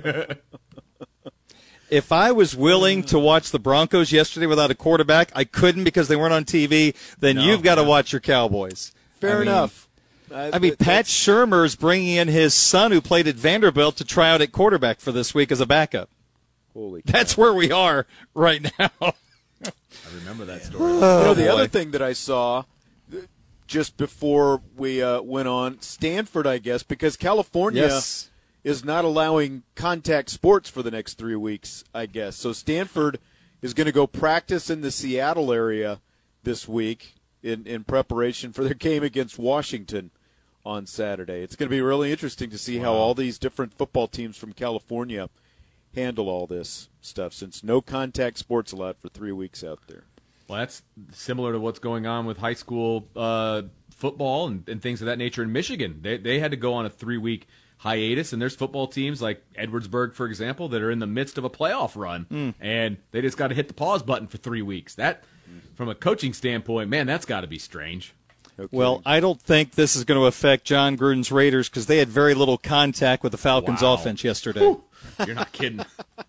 If I was willing to watch the Broncos yesterday without a quarterback, I couldn't because they weren't on TV, then you've got to watch your Cowboys. Fair enough. I mean, Pat Shurmur's bringing in his son who played at Vanderbilt to try out at quarterback for this week as a backup. Holy cow. That's where we are right now. I remember that story. The other thing that I saw just before we went on, Stanford, I guess, because California is not allowing contact sports for the next 3 weeks, I guess. So Stanford is going to go practice in the Seattle area this week in preparation for their game against Washington on Saturday. It's going to be really interesting to see how all these different football teams from California handle all this stuff, since no contact sports allowed for 3 weeks out there. Well, that's similar to what's going on with high school football and things of that nature in Michigan. They had to go on a 3-week hiatus, and there's football teams like Edwardsburg, for example, that are in the midst of a playoff run, and they just got to hit the pause button for 3 weeks. That, from a coaching standpoint, man, that's got to be strange. Okay. Well, I don't think this is going to affect John Gruden's Raiders because they had very little contact with the Falcons' offense yesterday. Whew. You're not kidding.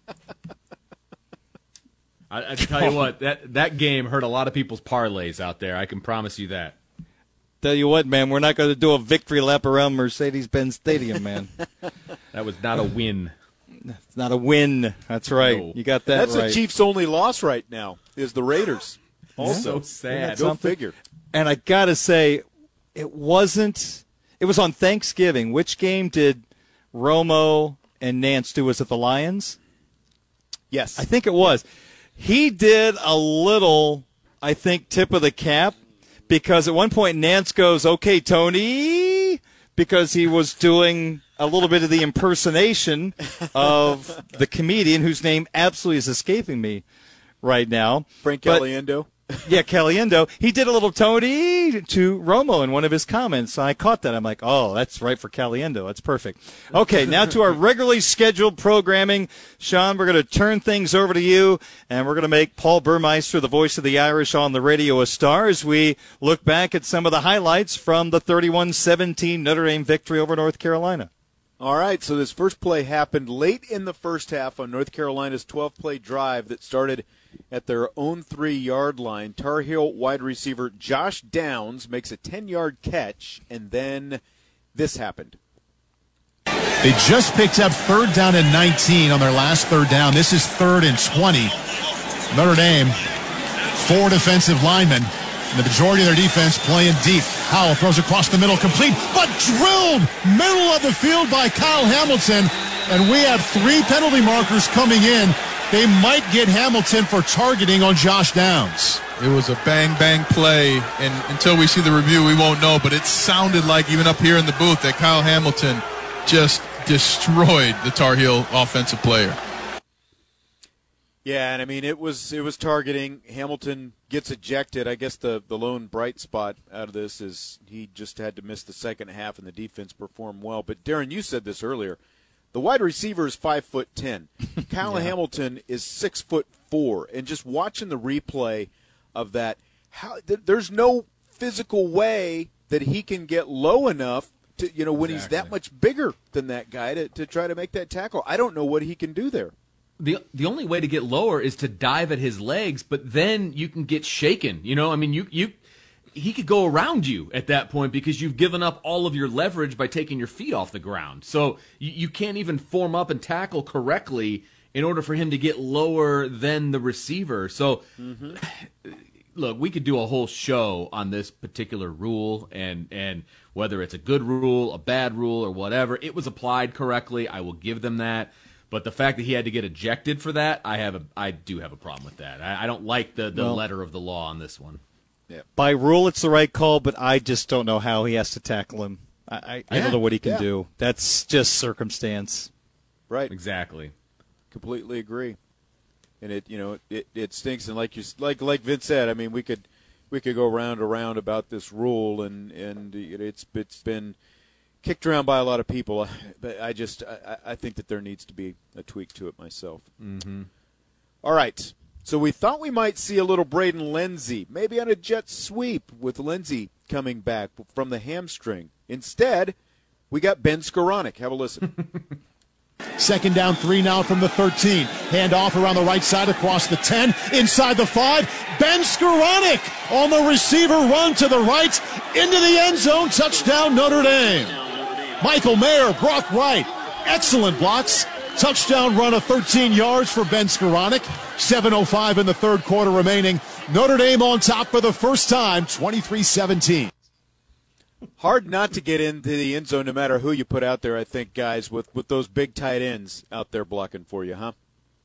I tell you what, that game hurt a lot of people's parlays out there. I can promise you that. Tell you what, man, we're not going to do a victory lap around Mercedes-Benz Stadium, man. That was not a win. It's not a win. That's right. No. You got that That's right. the Chiefs' only loss right now is the Raiders. Also sad. Go figure. And I got to say, it was on Thanksgiving. Which game did Romo and Nance do? Was it the Lions? Yes. I think it was. He did a little, I think, tip of the cap, because at one point Nance goes, "Okay, Tony," because he was doing a little bit of the impersonation of the comedian whose name absolutely is escaping me right now. Frank Caliendo. Yeah, Caliendo. He did a little Tony to Romo in one of his comments. I caught that. I'm like, oh, that's right for Caliendo. That's perfect. Okay, now to our regularly scheduled programming. Sean, we're going to turn things over to you, and we're going to make Paul Burmeister, the voice of the Irish on the radio, a star as we look back at some of the highlights from the 31-17 Notre Dame victory over North Carolina. All right, so this first play happened late in the first half on North Carolina's 12-play drive that started at their own 3-yard line. Tar Heel wide receiver Josh Downs makes a 10-yard catch, and then this happened. They just picked up 3rd down and 19 on their last 3rd down. This is 3rd and 20. Notre Dame, 4 defensive linemen. The majority of their defense playing deep. Howell throws across the middle, complete, but drilled middle of the field by Kyle Hamilton. And we have 3 penalty markers coming in. They might get Hamilton for targeting on Josh Downs. It was a bang-bang play, and until we see the review, we won't know. But it sounded like, even up here in the booth, that Kyle Hamilton just destroyed the Tar Heel offensive player. Yeah, and I mean, it was targeting. Hamilton gets ejected. I guess the lone bright spot out of this is he just had to miss the second half, and the defense performed well. But, Darren, you said this earlier. The wide receiver is 5'10". Kyle Hamilton is 6'4", and just watching the replay of that, there's no physical way that he can get low enough to, when he's that much bigger than that guy to try to make that tackle. I don't know what he can do there. The only way to get lower is to dive at his legs, but then you can get shaken. I mean, he could go around you at that point because you've given up all of your leverage by taking your feet off the ground. So you can't even form up and tackle correctly in order for him to get lower than the receiver. So, look, we could do a whole show on this particular rule and whether it's a good rule, a bad rule, or whatever. It was applied correctly. I will give them that. But the fact that he had to get ejected for that, I do have a problem with that. I don't like the letter of the law on this one. Yeah. By rule, it's the right call, but I just don't know how he has to tackle him. I don't know what he can do. That's just circumstance. Right. Exactly. Completely agree. And it stinks. And like Vince said, I mean, we could go round and round about this rule, and it's been kicked around by a lot of people. But I think that there needs to be a tweak to it myself. Mm-hmm. All right. So we thought we might see a little Braden Lenzy, maybe on a jet sweep with Lenzy coming back from the hamstring. Instead, we got Ben Skoranek. Have a listen. 2nd down, 3 now from the 13. Hand off around the right side across the 10. Inside the 5. Ben Skoranek on the receiver run to the right. Into the end zone. Touchdown, Notre Dame. Michael Mayer, Brock Wright. Excellent blocks. Touchdown run of 13 yards for Ben Skoranek. 7:05 in the 3rd quarter remaining. Notre Dame on top for the first time, 23-17. Hard not to get into the end zone no matter who you put out there, I think, guys, with those big tight ends out there blocking for you, huh?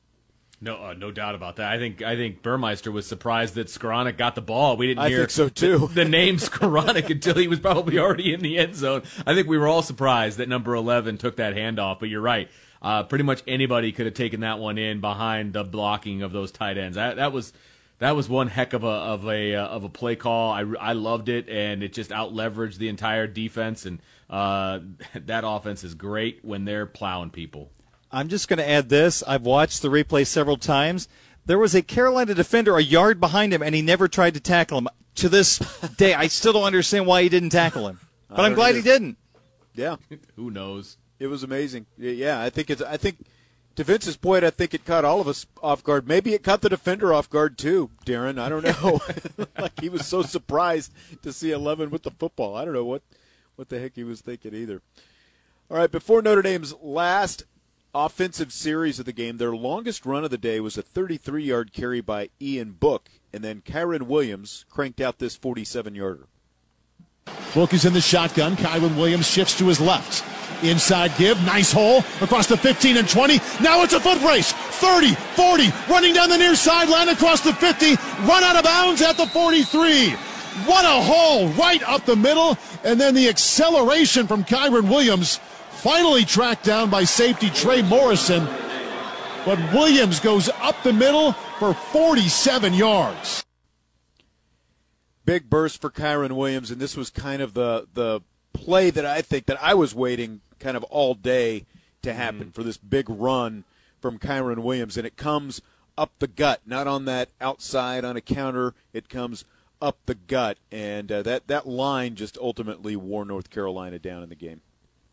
No doubt about that. I think Burmeister was surprised that Skoranek got the ball. We didn't hear think so too. the name Skoranek until he was probably already in the end zone. I think we were all surprised that number 11 took that handoff, but you're right. Pretty much anybody could have taken that one in behind the blocking of those tight ends. That was That was one heck of a play call. I loved it, and it just out-leveraged the entire defense, and that offense is great when they're plowing people. I'm just going to add this. I've watched the replay several times. There was a Carolina defender a yard behind him, and he never tried to tackle him. To this day, I still don't understand why he didn't tackle him. But I'm glad he didn't. Yeah. Who knows? It was amazing. Yeah, I think to Vince's point, I think it caught all of us off guard. Maybe it caught the defender off guard too, Darren. I don't know. Like he was so surprised to see 11 with the football. I don't know what the heck he was thinking either. All right, before Notre Dame's last offensive series of the game, their longest run of the day was a 33-yard carry by Ian Book, and then Kyron Williams cranked out this 47-yarder. Book is in the shotgun. Kyron Williams shifts to his left. Inside give, nice hole across the 15 and 20. Now it's a foot race. 30, 40, running down the near sideline across the 50, run out of bounds at the 43. What a hole right up the middle, and then the acceleration from Kyron Williams, finally tracked down by safety Trey Morrison. But Williams goes up the middle for 47 yards. Big burst for Kyron Williams, and this was kind of the play that I think that I was waiting kind of all day to happen for this big run from Kyron Williams, and it comes up the gut, not on that outside on a counter. It comes up the gut, and that line just ultimately wore North Carolina down in the game.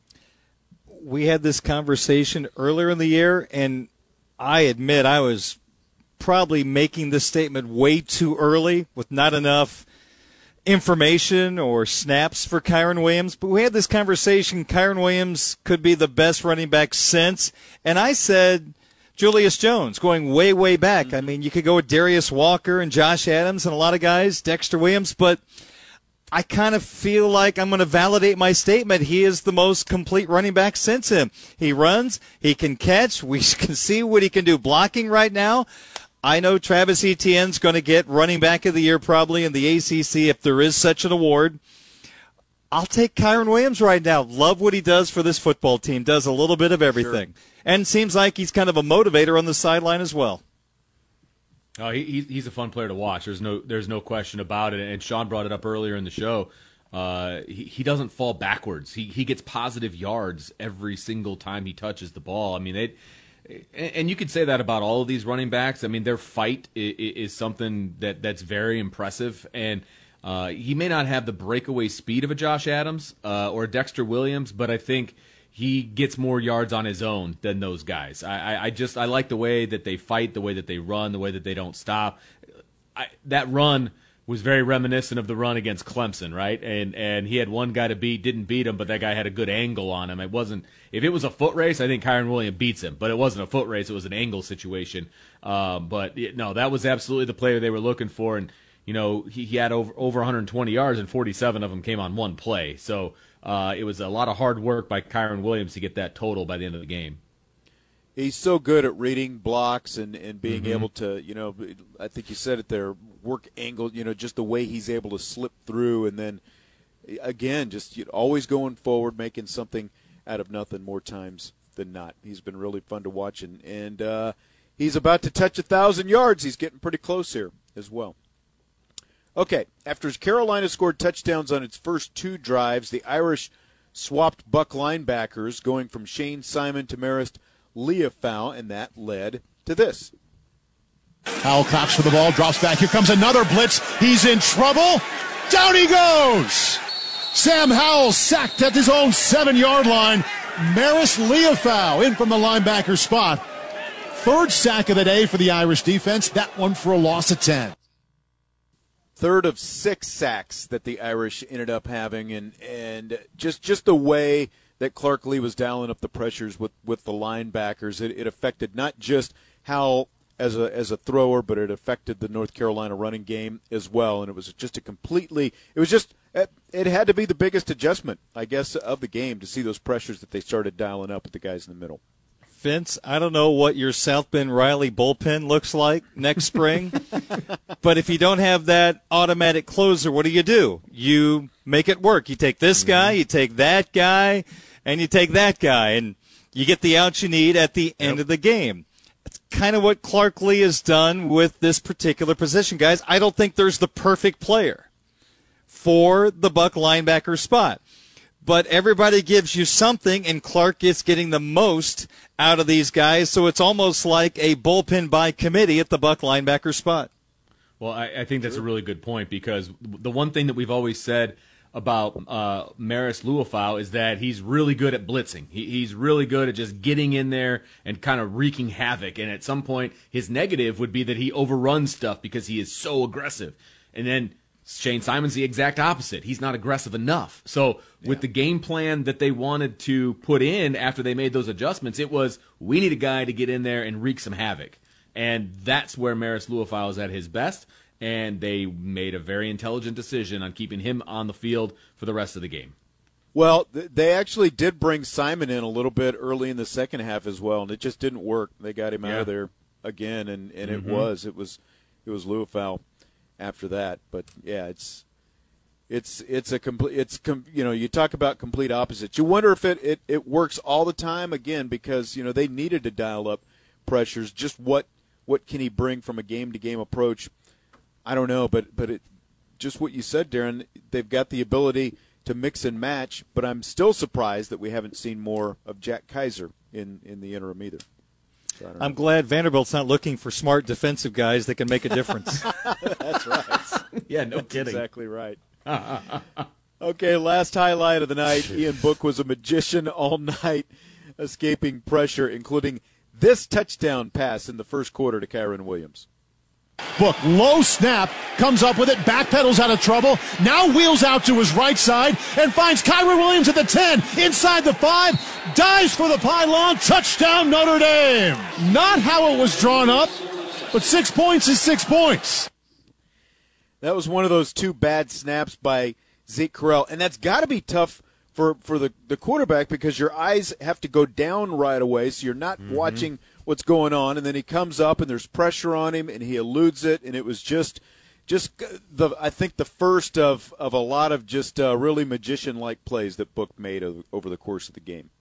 We had this conversation earlier in the year, and I admit I was probably making this statement way too early with not enough information or snaps for Kyron Williams. But we had this conversation, Kyron Williams could be the best running back since. And I said Julius Jones, going way, way back. I mean, you could go with Darius Walker and Josh Adams and a lot of guys, Dexter Williams, but I kind of feel like I'm going to validate my statement. He is the most complete running back since him. He runs, he can catch, we can see what he can do blocking right now. I know Travis Etienne's going to get running back of the year probably in the ACC if there is such an award. I'll take Kyron Williams right now. Love what he does for this football team. Does a little bit of everything. Sure. And seems like he's kind of a motivator on the sideline as well. Oh, he's a fun player to watch. There's no question about it. And Sean brought it up earlier in the show. He doesn't fall backwards. He gets positive yards every single time he touches the ball. I mean, and you could say that about all of these running backs. I mean, their fight is something that's very impressive. And he may not have the breakaway speed of a Josh Adams or a Dexter Williams, but I think he gets more yards on his own than those guys. I like the way that they fight, the way that they run, the way that they don't stop. That run was very reminiscent of the run against Clemson, right? And he had one guy to beat, didn't beat him, but that guy had a good angle on him. If it was a foot race, I think Kyron Williams beats him, but it wasn't a foot race, it was an angle situation. But no, that was absolutely the player they were looking for, and you know, he had over 120 yards, and 47 of them came on one play. So it was a lot of hard work by Kyron Williams to get that total by the end of the game. He's so good at reading blocks and being able to, you know, I think you said it there, work angle, you know, just the way he's able to slip through. And then, again, just always going forward, making something out of nothing more times than not. He's been really fun to watch. And he's about to touch 1,000 yards. He's getting pretty close here as well. Okay, after Carolina scored touchdowns on its first two drives, the Irish swapped Buck linebackers, going from Shane Simon to Marist Liufau, and that led to this. Howell cocks for the ball, drops back. Here comes another blitz. He's in trouble. Down he goes. Sam Howell sacked at his own 7-yard line. Marist Liufau in from the linebacker spot. Third sack of the day for the Irish defense. That one for a loss of 10. Third of 6 sacks that the Irish ended up having, and just the way that Clark Lee was dialing up the pressures with the linebackers, it affected not just Howell as a thrower, but it affected the North Carolina running game as well. And it was just it had to be the biggest adjustment, I guess, of the game to see those pressures that they started dialing up with the guys in the middle. Vince, I don't know what your South Bend Riley bullpen looks like next spring, but if you don't have that automatic closer, what do? You make it work. You take this guy, you take that guy, and you take that guy, and you get the outs you need at the end of the game. kind of what Clark Lea has done with this particular position, guys. I don't think there's the perfect player for the Buck linebacker spot. But everybody gives you something, and Clark is getting the most out of these guys, so it's almost like a bullpen by committee at the Buck linebacker spot. Well, I think that's a really good point, because the one thing that we've always said about Maris Luafau is that he's really good at blitzing. He's really good at just getting in there and kind of wreaking havoc. And at some point, his negative would be that he overruns stuff because he is so aggressive. And then Shane Simon's the exact opposite. He's not aggressive enough. So with the game plan that they wanted to put in after they made those adjustments, it was, we need a guy to get in there and wreak some havoc. And that's where Maris Luafau is at his best. And they made a very intelligent decision on keeping him on the field for the rest of the game. Well, they actually did bring Simon in a little bit early in the second half as well, and it just didn't work. They got him out of there again, and it was Luafau after that. But yeah, it's you talk about complete opposites. You wonder if it works all the time again, because they needed to dial up pressures. Just what can he bring from a game to game approach? I don't know, but just what you said, Darren, they've got the ability to mix and match, but I'm still surprised that we haven't seen more of Jack Kaiser in the interim either. So I'm glad Vanderbilt's not looking for smart defensive guys that can make a difference. That's right. Yeah, no That's kidding. Exactly right. Okay, last highlight of the night. Ian Book was a magician all night, escaping pressure, including this touchdown pass in the first quarter to Kyren Williams. Book, low snap, comes up with it, backpedals out of trouble, now wheels out to his right side and finds Kyren Williams at the 10, inside the 5, dives for the pylon, touchdown Notre Dame. Not how it was drawn up, but 6 points is 6 points. That was one of those two bad snaps by Zeke Correll, and that's got to be tough for the quarterback, because your eyes have to go down right away, so you're not watching what's going on, and then he comes up and there's pressure on him and he eludes it, and it was just I think the first of a lot of just really magician-like plays that Book made over the course of the game.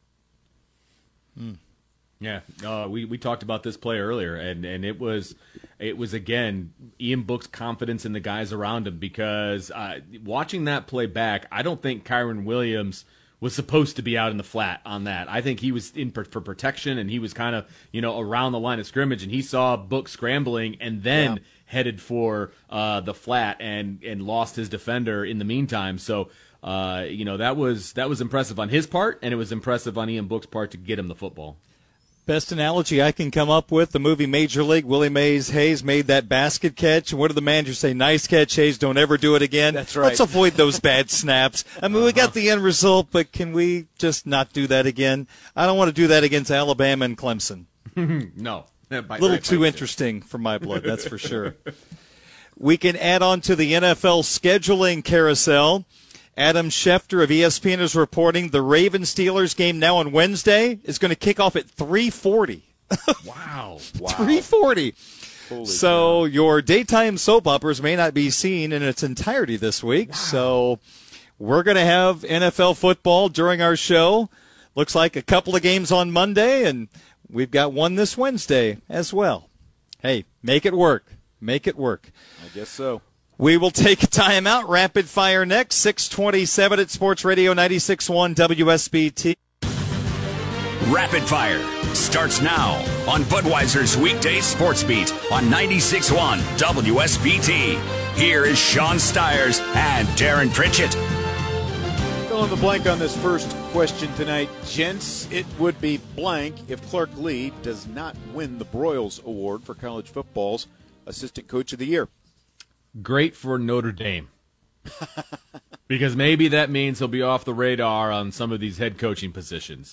Yeah, we talked about this play earlier, and it was again Ian Book's confidence in the guys around him, because watching that play back, I don't think Kyren Williams was supposed to be out in the flat on that. I think he was in for protection, and he was kind of around the line of scrimmage, and he saw Book scrambling and then headed for the flat and lost his defender in the meantime. So that was impressive on his part, and it was impressive on Ian Book's part to get him the football. Best analogy I can come up with, the movie Major League. Willie Mays Hayes made that basket catch, and what did the manager say? Nice catch, Hayes, don't ever do it again. That's right. Let's avoid those bad snaps. I mean, we got the end result, but can we just not do that again? I don't want to do that against Alabama and Clemson. No. A little too interesting for my blood, that's for sure. We can add on to the NFL scheduling carousel. Adam Schefter of ESPN is reporting the Ravens-Steelers game now on Wednesday is going to kick off at 3:40. Wow. 3:40. So your daytime soap operas may not be seen in its entirety this week. Wow. So we're going to have NFL football during our show. Looks like a couple of games on Monday, and we've got one this Wednesday as well. Hey, make it work. Make it work. I guess so. We will take a timeout. Rapid fire next. 6:27 at Sports Radio 96.1 WSBT. Rapid fire starts now on Budweiser's weekday sports beat on 96.1 WSBT. Here is Sean Stiers and Darren Pritchett. Fill in the blank on this first question tonight. Gents, it would be blank if Clark Lea does not win the Broyles Award for college football's Assistant Coach of the Year. Great for Notre Dame. Because maybe that means he'll be off the radar on some of these head coaching positions.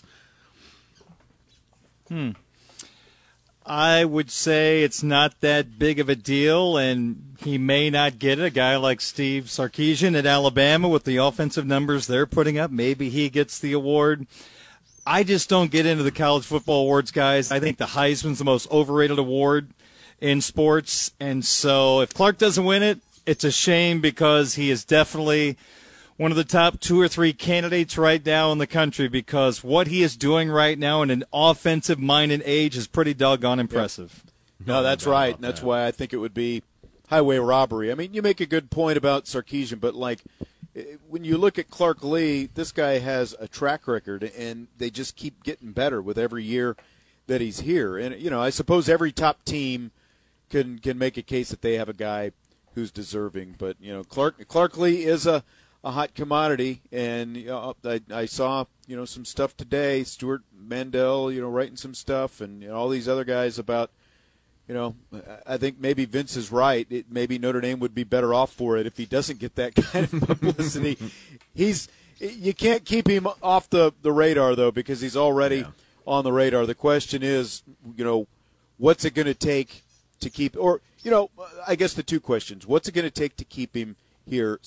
I would say it's not that big of a deal, and he may not get it. A guy like Steve Sarkisian at Alabama, with the offensive numbers they're putting up, maybe he gets the award. I just don't get into the college football awards, guys. I think the Heisman's the most overrated award in sports, and so if Clark doesn't win it, it's a shame, because he is definitely one of the top 2 or 3 candidates right now in the country, because what he is doing right now in an offensive-minded age is pretty doggone impressive. Yep. No, that's right. And that's why I think it would be highway robbery. I mean, you make a good point about Sarkisian, but, like, when you look at Clark Lee, this guy has a track record, and they just keep getting better with every year that he's here. And, you know, I suppose every top team can make a case that they have a guy who's deserving. But, you know, Clark Lee is a hot commodity, and you know, I saw, you know, some stuff today, Stuart Mandel, you know, writing some stuff, and you know, all these other guys about, you know, I think maybe Vince is right. Maybe Notre Dame would be better off for it if he doesn't get that kind of publicity. You can't keep him off the radar, though, because he's already on the radar. The question is, you know, what's it going to take to keep, or, you know, I guess the two questions. What's it going to take to keep him here,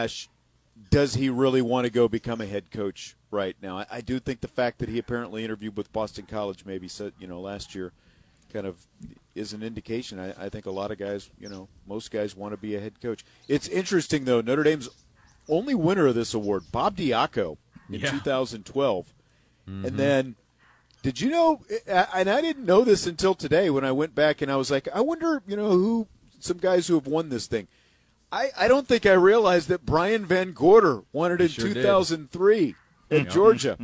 / does he really want to go become a head coach right now? I do think the fact that he apparently interviewed with Boston College maybe said, you know, last year kind of is an indication. I think a lot of guys, you know, most guys want to be a head coach. It's interesting, though, Notre Dame's only winner of this award, Bob Diaco, in 2012. Mm-hmm. And then, did you know, and I didn't know this until today when I went back and I was like, I wonder, you know, some guys who have won this thing. I don't think I realized that Brian Van Gorder won it in 2003 at Georgia.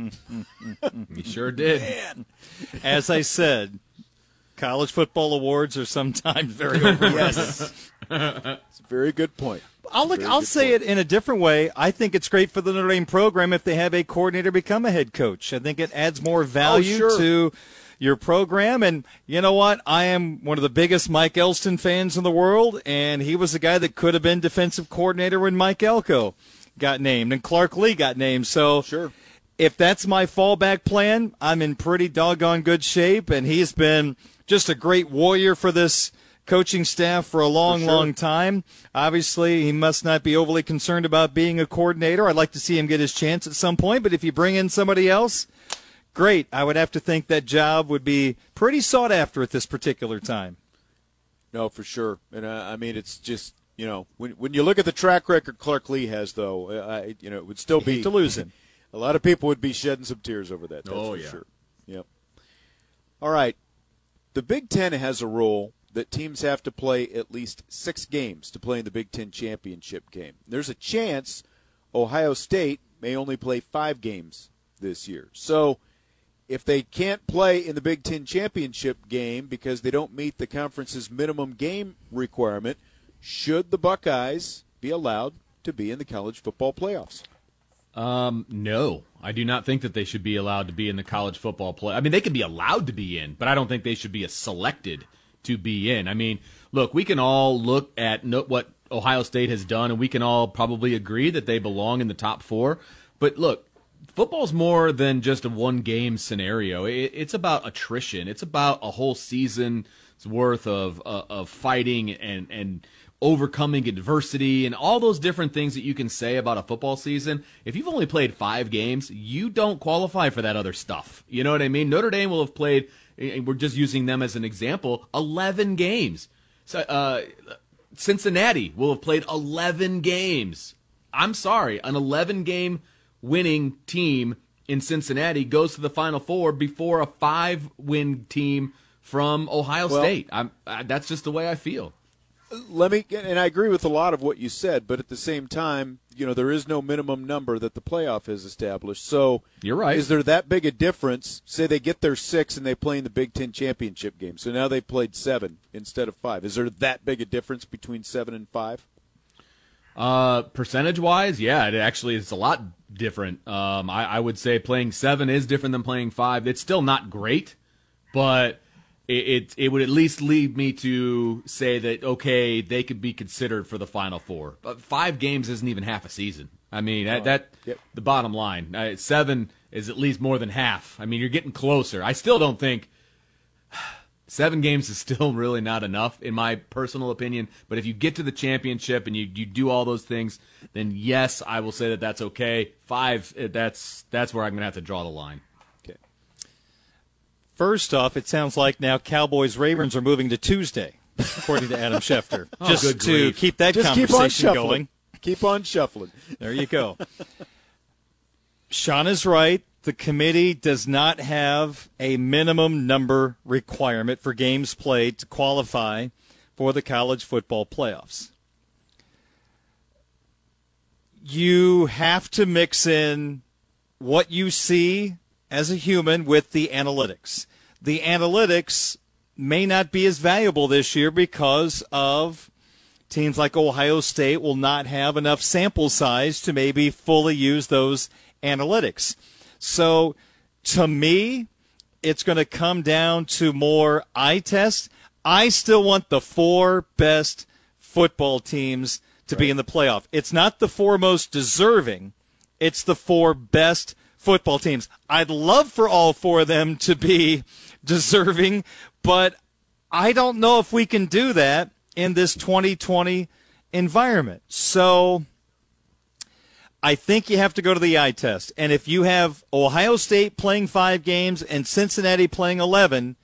He sure did. Man. As I said, college football awards are sometimes very overrated. Yes. It's a very good point. I'll say it in a different way. I think it's great for the Notre Dame program if they have a coordinator become a head coach. I think it adds more value to your program. And you know what? I am one of the biggest Mike Elston fans in the world, and he was the guy that could have been defensive coordinator when Mike Elko got named and Clark Lee got named. So if that's my fallback plan, I'm in pretty doggone good shape, and he's been just a great warrior for this coaching staff for a long time. Obviously, he must not be overly concerned about being a coordinator. I'd like to see him get his chance at some point, but if you bring in somebody else, great. I would have to think that job would be pretty sought after at this particular time. No, for sure. And I mean, it's just, you know, when you look at the track record Clark Lee has, though, you know, it would still be to lose him. A lot of people would be shedding some tears over that. That's for sure. Yep. All right. The Big Ten has a rule that teams have to play at least 6 games to play in the Big Ten championship game. There's a chance Ohio State may only play 5 games this year. So if they can't play in the Big Ten championship game because they don't meet the conference's minimum game requirement, should the Buckeyes be allowed to be in the college football playoffs? No, I do not think that they should be allowed to be in the college football play. I mean, they can be allowed to be in, but I don't think they should be selected to be in. I mean, look, we can all look at what Ohio State has done, and we can all probably agree that they belong in the top 4. But look, football's more than just a one-game scenario. It's about attrition. It's about a whole season's worth of fighting and overcoming adversity and all those different things that you can say about a football season. If you've only played 5 games, you don't qualify for that other stuff. You know what I mean? Notre Dame will have played, we're just using them as an example, 11 games. So, Cincinnati will have played 11 games. I'm sorry, an 11-game winning team in Cincinnati goes to the Final Four before a 5-win team from Ohio State. That's just the way I feel. And I agree with a lot of what you said, but at the same time, you know, there is no minimum number that the playoff has established. So you're right. Is there that big a difference? Say they get their 6 and they play in the Big Ten championship game. So now they played 7 instead of 5. Is there that big a difference between 7 and 5? Percentage-wise, yeah, it actually is a lot different. I would say playing 7 is different than playing 5. It's still not great, but it would at least lead me to say that, okay, they could be considered for the Final Four. But 5 games isn't even half a season. I mean, the bottom line. 7 is at least more than half. I mean, you're getting closer. I still don't think 7 games is still really not enough, in my personal opinion. But if you get to the championship and you do all those things, then yes, I will say that that's okay. 5, that's where I'm going to have to draw the line. First off, it sounds like now Cowboys-Ravens are moving to Tuesday, according to Adam Schefter, just to keep that conversation going. Keep on shuffling. There you go. Sean is right. The committee does not have a minimum number requirement for games played to qualify for the college football playoffs. You have to mix in what you see as a human with the analytics. The analytics may not be as valuable this year because of teams like Ohio State will not have enough sample size to maybe fully use those analytics. So to me, it's going to come down to more eye test. I still want the 4 best football teams to be in the playoff. It's not the 4 most deserving. It's the 4 best football teams. I'd love for all 4 of them to be deserving, but I don't know if we can do that in this 2020 environment. So I think you have to go to the eye test. And if you have Ohio State playing 5 games and Cincinnati playing 11,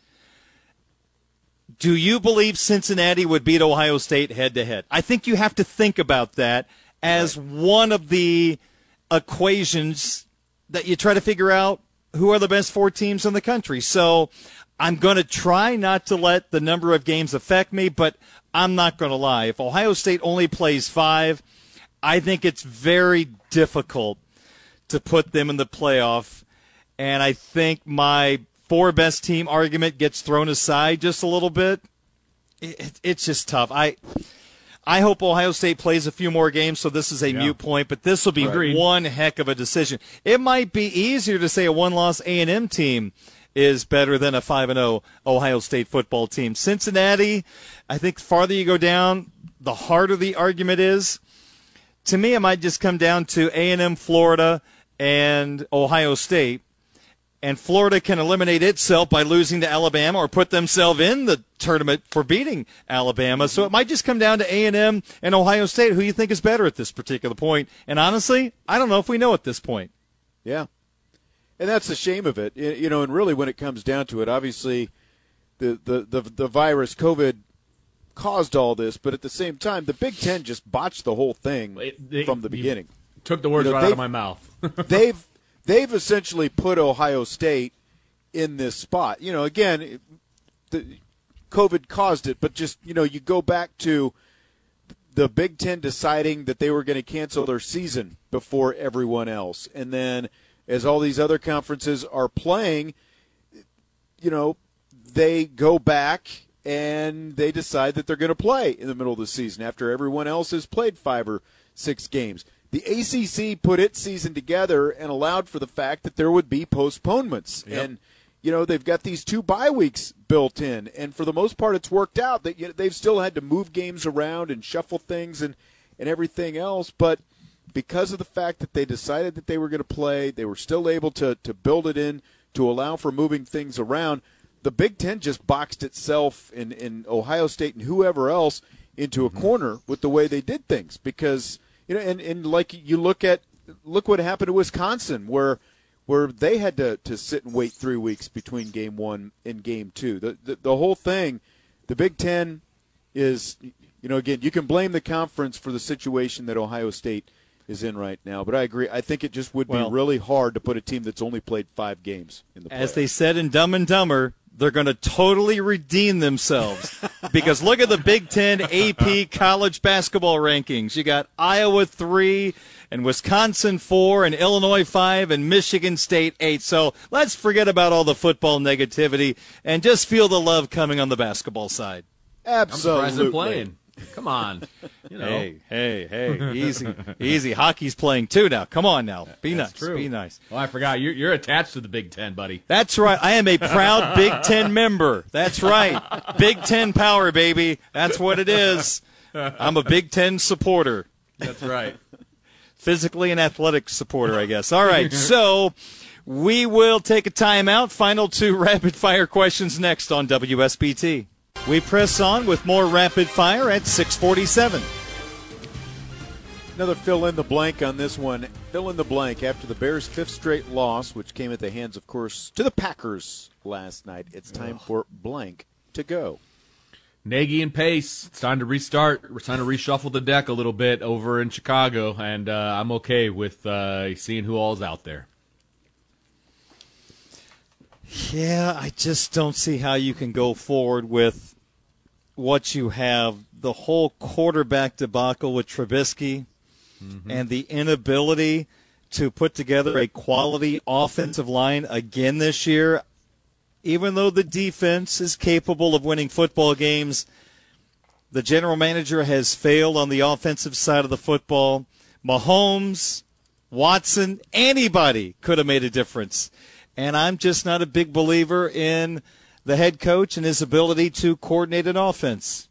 do you believe Cincinnati would beat Ohio State head-to-head? I think you have to think about that as one of the equations that you try to figure out who are the best 4 teams in the country. So I'm going to try not to let the number of games affect me, but I'm not going to lie. If Ohio State only plays 5, I think it's very difficult to put them in the playoff. And I think my 4 best team argument gets thrown aside just a little bit. It's just tough. I hope Ohio State plays a few more games, so this is a moot point, but this will be one heck of a decision. It might be easier to say a 1-loss A&M team is better than a 5-0 Ohio State football team. Cincinnati, I think the farther you go down, the harder the argument is. To me, it might just come down to A&M, Florida, and Ohio State. And Florida can eliminate itself by losing to Alabama or put themselves in the tournament for beating Alabama. So it might just come down to A&M and Ohio State. Who you think is better at this particular point? And honestly, I don't know if we know at this point. Yeah. And that's the shame of it. You know, and really when it comes down to it, obviously the virus, COVID, caused all this, but at the same time, the Big Ten just botched the whole thing from the beginning. Took the words right out of my mouth. They've essentially put Ohio State in this spot. You know, again, COVID caused it, but just, you know, you go back to the Big Ten deciding that they were going to cancel their season before everyone else. And then as all these other conferences are playing, you know, they go back and they decide that they're going to play in the middle of the season after everyone else has played 5 or 6 games. The ACC put its season together and allowed for the fact that there would be postponements. Yep. And, you know, they've got these 2 bye weeks built in. And for the most part, it's worked out. That, you know, they've still had to move games around and shuffle things and everything else. But because of the fact that they decided that they were going to play, they were still able to build it in to allow for moving things around. The Big Ten just boxed itself in Ohio State and whoever else into a corner with the way they did things. Because, you know, and like you look what happened to Wisconsin, where they had to sit and wait 3 weeks between game 1 and game 2. The whole thing, the Big Ten is, you know, again, you can blame the conference for the situation that Ohio State is in right now. But I agree. I think it just would be really hard to put a team that's only played 5 games in the playoffs. As they said in Dumb and Dumber, they're going to totally redeem themselves because look at the Big Ten AP college basketball rankings. You got Iowa 3 and Wisconsin 4 and Illinois 5 and Michigan State 8. So let's forget about all the football negativity and just feel the love coming on the basketball side. Absolutely. I'm surprised they're playing. Come on. You know. Hey, easy. Hockey's playing too now. Come on now. Be nice. True. Be nice. Well, I forgot. You're attached to the Big Ten, buddy. That's right. I am a proud Big Ten member. That's right. Big Ten power, baby. That's what it is. I'm a Big Ten supporter. That's right. Physically and athletic supporter, I guess. All right. So we will take a timeout. Final 2 rapid-fire questions next on WSBT. We press on with more rapid fire at 6:47. Another fill-in-the-blank on this one. Fill-in-the-blank after the Bears' 5th straight loss, which came at the hands, of course, to the Packers last night. It's time for blank to go. Nagy and Pace, it's time to restart. We're trying to reshuffle the deck a little bit over in Chicago, and I'm okay with seeing who all's out there. Yeah, I just don't see how you can go forward with what you have. The whole quarterback debacle with Trubisky and the inability to put together a quality offensive line again this year. Even though the defense is capable of winning football games, the general manager has failed on the offensive side of the football. Mahomes, Watson, anybody could have made a difference. And I'm just not a big believer in the head coach and his ability to coordinate an offense.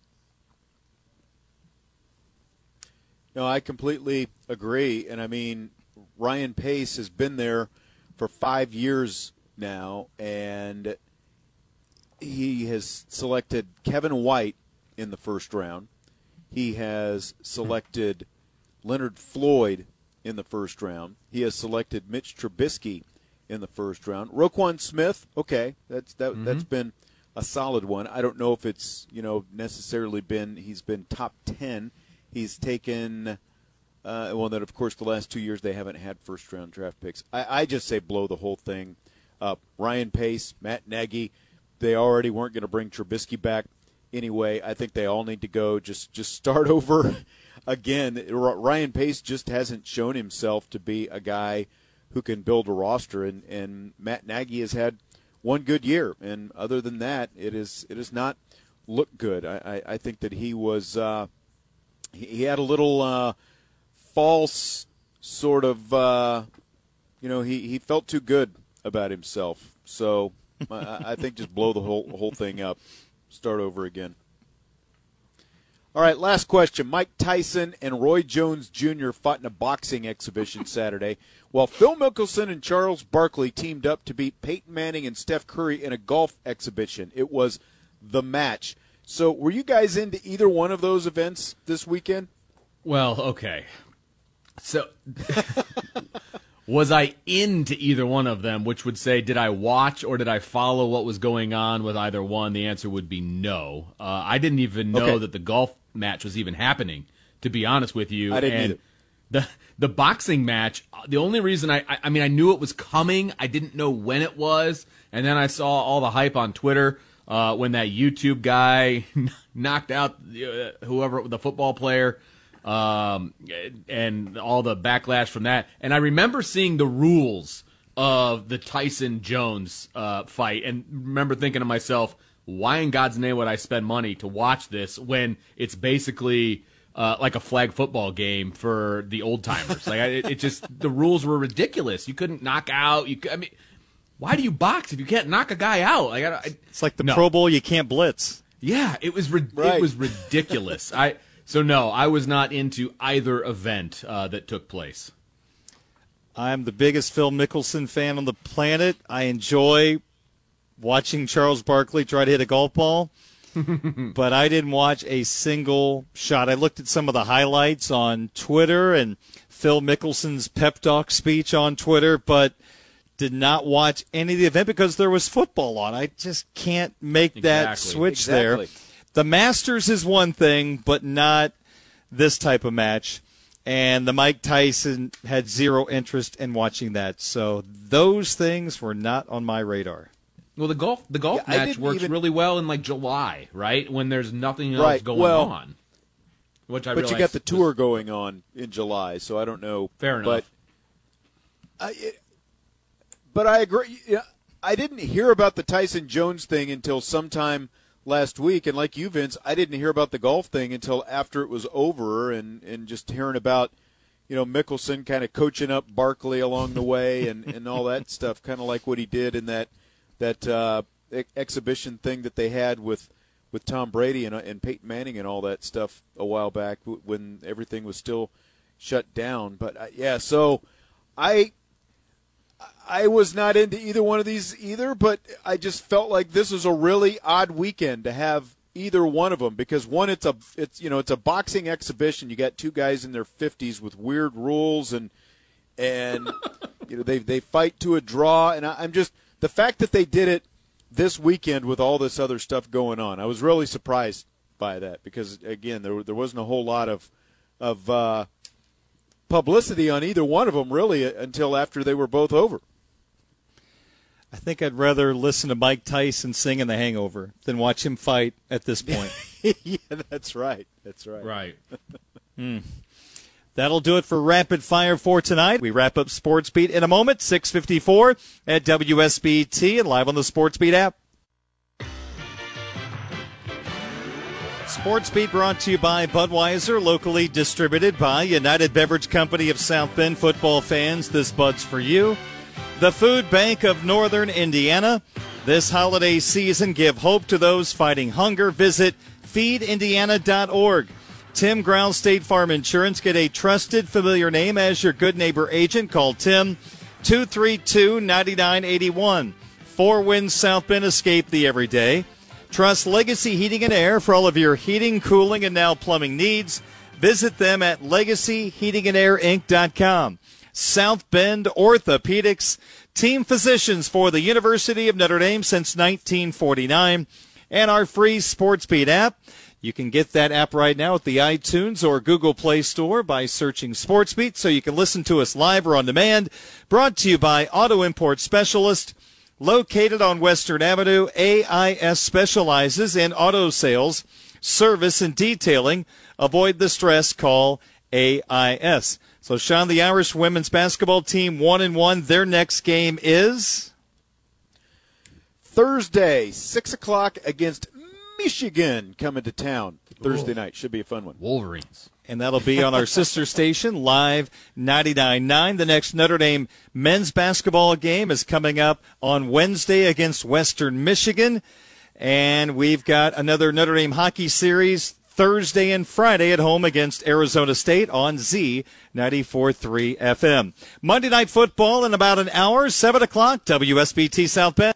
No, I completely agree. And, I mean, Ryan Pace has been there for 5 years now, and he has selected Kevin White in the first round. He has selected Leonard Floyd in the first round. He has selected Mitch Trubisky in the first round. Roquan Smith, okay, that's been a solid one. I don't know if it's necessarily he's been top 10. He's taken that of course the last 2 years they haven't had first round draft picks. I just say blow the whole thing up. Ryan Pace, Matt Nagy, they already weren't going to bring Trubisky back anyway. I think they all need to go just start over again. Ryan Pace just hasn't shown himself to be a guy who can build a roster, and Matt Nagy has had one good year, and other than that, it is not looked good. I think that he was he had a little false sort of he felt too good about himself. So I think just blow the whole thing up, start over again. All right, last question. Mike Tyson and Roy Jones Jr. fought in a boxing exhibition Saturday, while Phil Mickelson and Charles Barkley teamed up to beat Peyton Manning and Steph Curry in a golf exhibition. It was the match. So were you guys into either one of those events this weekend? Well, okay. So was I into either one of them, which would say did I watch or did I follow what was going on with either one? The answer would be no. I didn't even know that the golf match was even happening, to be honest with you. I didn't either. The boxing match, the only reason I mean, I knew it was coming. I didn't know when it was. And then I saw all the hype on Twitter when that YouTube guy knocked out whoever, the football player, and all the backlash from that. And I remember seeing the rules of the Tyson-Jones fight and remember thinking to myself, why in God's name would I spend money to watch this when it's basically like a flag football game for the old timers? Like it just, the rules were ridiculous. You couldn't knock out. I mean, why do you box if you can't knock a guy out? It's like the Pro Bowl. You can't blitz. Yeah, it was it was ridiculous. I was not into either event that took place. I'm the biggest Phil Mickelson fan on the planet. I enjoy watching Charles Barkley try to hit a golf ball, but I didn't watch a single shot. I looked at some of the highlights on Twitter and Phil Mickelson's pep talk speech on Twitter, but did not watch any of the event because there was football on. I just can't make that switch there. The Masters is one thing, but not this type of match. And the Mike Tyson had zero interest in watching that. So those things were not on my radar. Well, the golf match works really well in like July, right? When there's nothing else going on. Which I but you got the tour going on in July, so I don't know. Fair enough. But I agree. I didn't hear about the Tyson-Jones thing until sometime last week, and like you, Vince, I didn't hear about the golf thing until after it was over, and just hearing about, Mickelson kind of coaching up Barkley along the way and all that stuff, kind of like what he did in that exhibition thing that they had with Tom Brady and Peyton Manning and all that stuff a while back when everything was still shut down. But so I was not into either one of these either, but I just felt like this was a really odd weekend to have either one of them because one, it's a boxing exhibition. You got two guys in their 50s with weird rules and they fight to a draw, and I'm just the fact that they did it this weekend with all this other stuff going on. I was really surprised by that because, again, there wasn't a whole lot of publicity on either one of them really until after they were both over. I think I'd rather listen to Mike Tyson sing in The Hangover than watch him fight at this point. Yeah, that's right. That's right. Right. That'll do it for Rapid Fire for tonight. We wrap up Sports Beat in a moment, 6:54 at WSBT and live on the Sports Beat app. Sports Beat brought to you by Budweiser, locally distributed by United Beverage Company of South Bend. Football fans, this Bud's for you. The Food Bank of Northern Indiana. This holiday season, give hope to those fighting hunger. Visit feedindiana.org. Tim Growl State Farm Insurance. Get a trusted, familiar name as your good neighbor agent. Call Tim, 232-9981. Four Winds South Bend, escape the everyday. Trust Legacy Heating and Air for all of your heating, cooling, and now plumbing needs. Visit them at legacyheatingandairinc.com. South Bend Orthopedics, team physicians for the University of Notre Dame since 1949, and our free Sports Beat app. You can get that app right now at the iTunes or Google Play Store by searching Sports Beat, so you can listen to us live or on demand. Brought to you by Auto Import Specialist. Located on Western Avenue, AIS specializes in auto sales, service, and detailing. Avoid the stress. Call AIS. So, Sean, the Irish women's basketball team 1-1. Their next game is Thursday, 6 o'clock against Michigan coming to town. Thursday night. Should be a fun one. Wolverines. And that'll be on our sister station, Live 99.9. The next Notre Dame men's basketball game is coming up on Wednesday against Western Michigan. And we've got another Notre Dame hockey series Thursday and Friday at home against Arizona State on Z94.3 FM. Monday Night Football in about an hour, 7 o'clock, WSBT South Bend.